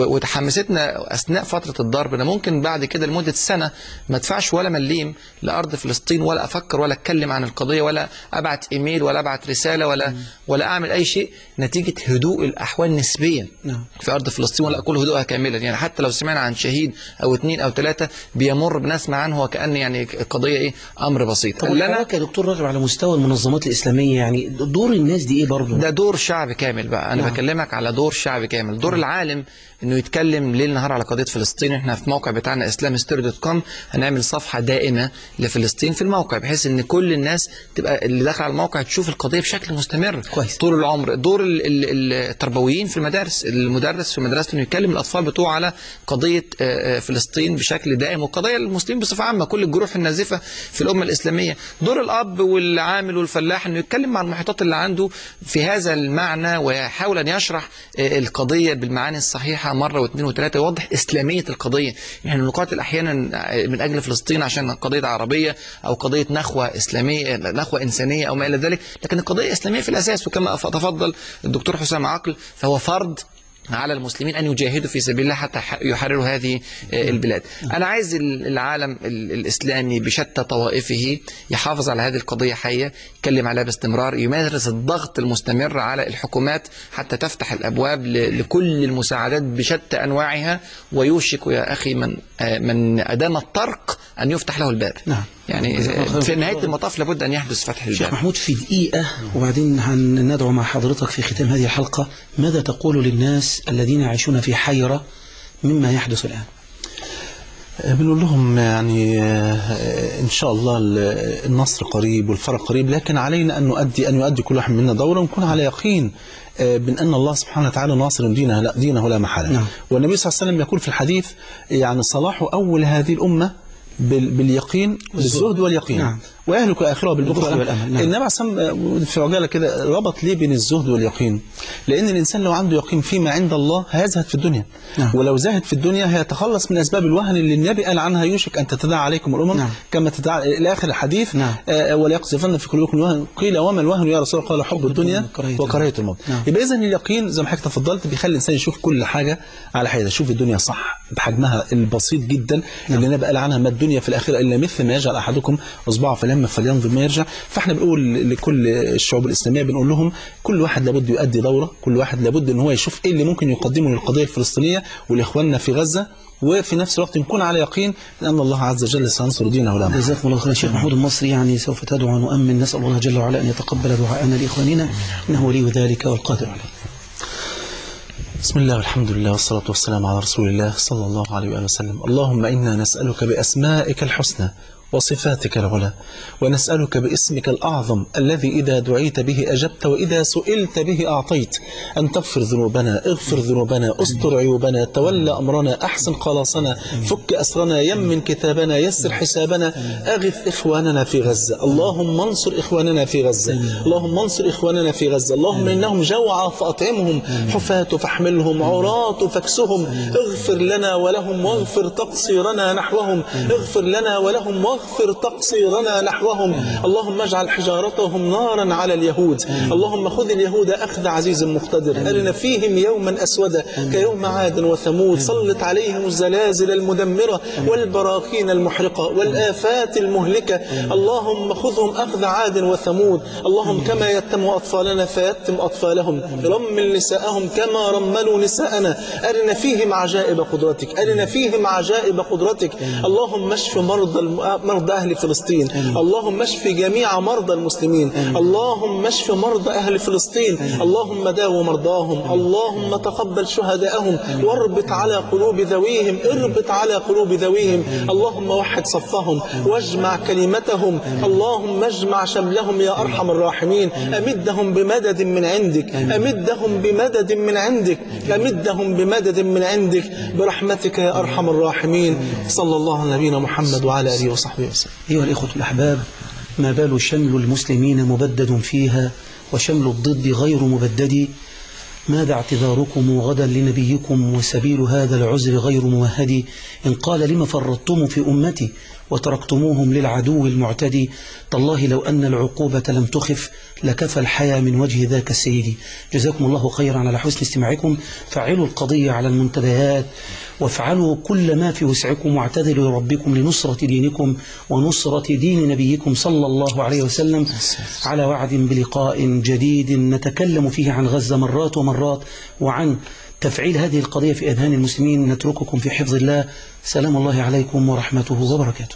وتحمستنا أثناء فترة الضرب، أنا ممكن بعد كده لمدة سنة ما ادفعش ولا مليم لأرض فلسطين، ولا أفكر ولا أتكلم عن القضية، ولا أبعت إيميل، ولا أبعت رسالة، ولا أعمل أي شيء، نتيجة هدوء الأحوال نسبيا في أرض فلسطين، ولا أقول هدوءها كاملا. يعني حتى لو سمعنا عن شهيد أو 2 أو 3 بيمر بنسمع عنه وكأن يعني القضية أمر بسيط. طب الحراك يا دكتور راغب على مستوى المنظمات الإسلامية، يعني دور الناس دي إيه برضه؟ ده دور شعب كامل بقى. أنا بكلمك على دور شعب كامل. دور العالم انه يتكلم ليل نهار على قضيه فلسطين. احنا في موقع بتاعنا islamhistory.com هنعمل صفحه دائمه لفلسطين في الموقع، بحيث ان كل الناس تبقى اللي داخل على الموقع تشوف القضيه بشكل مستمر كويس طول العمر. دور التربويين في المدارس، المدرس في مدرسته انه يكلم الاطفال بتوعه على قضيه فلسطين بشكل دائم، وقضايا المسلمين بصفه عامه، كل الجروح النازفه في الامه الاسلاميه. دور الاب والعامل والفلاح انه يتكلم مع المحيطات اللي عنده في هذا المعنى، ويحاول ان يشرح القضيه بالمعاني الصحيحه مرة واثنين وثلاثة، يوضح إسلامية القضية. نحن نقاتل أحيانا من أجل فلسطين عشان قضية عربية أو قضية نخوة إسلامية، نخوة إنسانية أو ما إلى ذلك، لكن القضية إسلامية في الأساس. وكما تفضل الدكتور حسام عقل، فهو فرض على المسلمين أن يجاهدوا في سبيل الله حتى يحرروا هذه البلاد. أنا عايز العالم الإسلامي بشتى طوائفه يحافظ على هذه القضية حية، يتكلم عليها باستمرار، يمارس الضغط المستمر على الحكومات حتى تفتح الأبواب لكل المساعدات بشتى أنواعها، ويوشك يا أخي من أدام الطرق أن يفتح له الباب. نعم. يعني في نهاية المطاف لابد أن يحدث فتح الباب. شيخ محمود، في دقيقة وبعدين هندعو مع حضرتك في ختام هذه الحلقة، ماذا تقول للناس الذين يعيشون في حيرة مما يحدث الآن؟ بنقول لهم يعني إن شاء الله النصر قريب والفرج قريب، لكن علينا أن يؤدي كل واحد منا دورا، ونكون على يقين بأن الله سبحانه وتعالى ناصر دينه لا محالة. نعم. والنبي صلى الله عليه وسلم يقول في الحديث يعني صلاح أول هذه الأمة باليقين، بالزهد واليقين. نعم. وأهلك آخرها بالبخل والأمل. نعم. النبي عليه في عجالة كده ربط ليه بين الزهد واليقين، لأن الإنسان لو عنده يقين فيما عند الله هيزهد في الدنيا. نعم. ولو زهد في الدنيا هيتخلص من أسباب الوهن اللي النبي قال عنها يوشك أن تتداعى عليكم الأمم. نعم. كما تداعى إلى آخر الحديث. نعم. وليقذفن في قلوبكم الوهن. قيل وما الوهن يا رسول الله؟ قال حب الدنيا وكراهية الموت. نعم. يبقى إذن اليقين زي ما حضرتك تفضلت بيخلي الإنسان يشوف كل حاجة على حيث، يشوف الدنيا صح بحجمها البسيط جدا اللي النبي قال عنها ما الدنيا في الآخرة إلا مثل ما يجعل أحدكم إصبعه في اليم فلينظر ما يرجع. فاحنا بنقول لكل الشعوب الإسلامية، بنقول لهم كل واحد لابد يؤدي دوره، كل واحد لابد ان هو يشوف ايه اللي ممكن يقدمه للقضية الفلسطينية ولإخواننا في غزة، وفي نفس الوقت نكون على يقين أن الله عز وجل سينصر دينه ولا محالة. جزاكم الله خيرا. الشيخ محمود المصري، يعني سوف تدعو ونؤمن، نسأل الله جل وعلا أن يتقبل دعاءنا لإخواننا، إنه ولي ذلك والقادر عليه. بسم الله والحمد لله والصلاة والسلام على رسول الله صلى الله عليه وآله وسلم. اللهم إنا نسألك بأسمائك الحسنى وصفاتك العلى، ونسألك باسمك الأعظم الذي إذا دعيت به أجبت وإذا سئلت به أعطيت، أن تغفر ذنوبنا، اغفر ذنوبنا، استر عيوبنا، تولى أمرنا، أحسن خلاصنا، فك أسرنا، يمن كتابنا، يسر حسابنا، أغث إخواننا في غزة. اللهم انصر إخواننا في غزة، اللهم انصر إخواننا في غزة. اللهم إنهم جوعى فأطعمهم، حفاة فاحملهم، عراة فاكسهم، اغفر لنا ولهم واغفر تقصيرنا نحوهم، اغفر لنا ولهم واغفر واغفر تقصيرنا نحوهم. اللهم اجعل حجارتهم نارا على اليهود. اللهم خذ اليهود أخذ عزيز مقتدر. أرنا فيهم يوما أسودا كيوم عاد وثمود. سلط عليهم الزلازل المدمرة والبراكين المحرقة والآفات المهلكة. اللهم خذهم أخذ عاد وثمود. اللهم كما يتم أطفالنا فيتم أطفالهم. رمل نساءهم كما رملوا نساءنا. أرنا فيهم عجائب قدرتك. أرنا فيهم عجائب قدرتك. اللهم اشف مرضى أهل فلسطين. اللهم اشف جميع مرضى المسلمين. اللهم اشف مرضى أهل فلسطين. اللهم داو مرضاهم. اللهم تقبل شهداءهم واربط على قلوب ذويهم. اربط على قلوب ذويهم. اللهم وحد صفهم واجمع كلمتهم. اللهم اجمع شملهم يا أرحم الراحمين. أمدهم بمدد من عندك. أمدهم بمدد من عندك. أمدهم بمدد من عندك برحمتك يا أرحم الراحمين. صلى الله على نبينا محمد وعلى آله وصحبه وسلم. أيها الإخوة الأحباب، ما بال شمل المسلمين مبدد فيها وشمل الضد غير مبدد؟ ماذا اعتذاركم غدا لنبيكم وسبيل هذا العذر غير ممهد؟ إن قال لما فرطتم في أمتي وتركتموهم للعدو المعتدي؟ تالله لو أن العقوبة لم تخف لكفى الحياة من وجه ذاك السيد. جزاكم الله خيرا على حسن استماعكم. فعلوا القضية على المنتديات وافعلوا كل ما في وسعكم واعتذروا لربكم لنصرة دينكم ونصرة دين نبيكم صلى الله عليه وسلم، على وعد بلقاء جديد نتكلم فيه عن غزة مرات ومرات وعن تفعيل هذه القضية في أذهان المسلمين. نترككم في حفظ الله. سلام الله عليكم ورحمته وبركاته.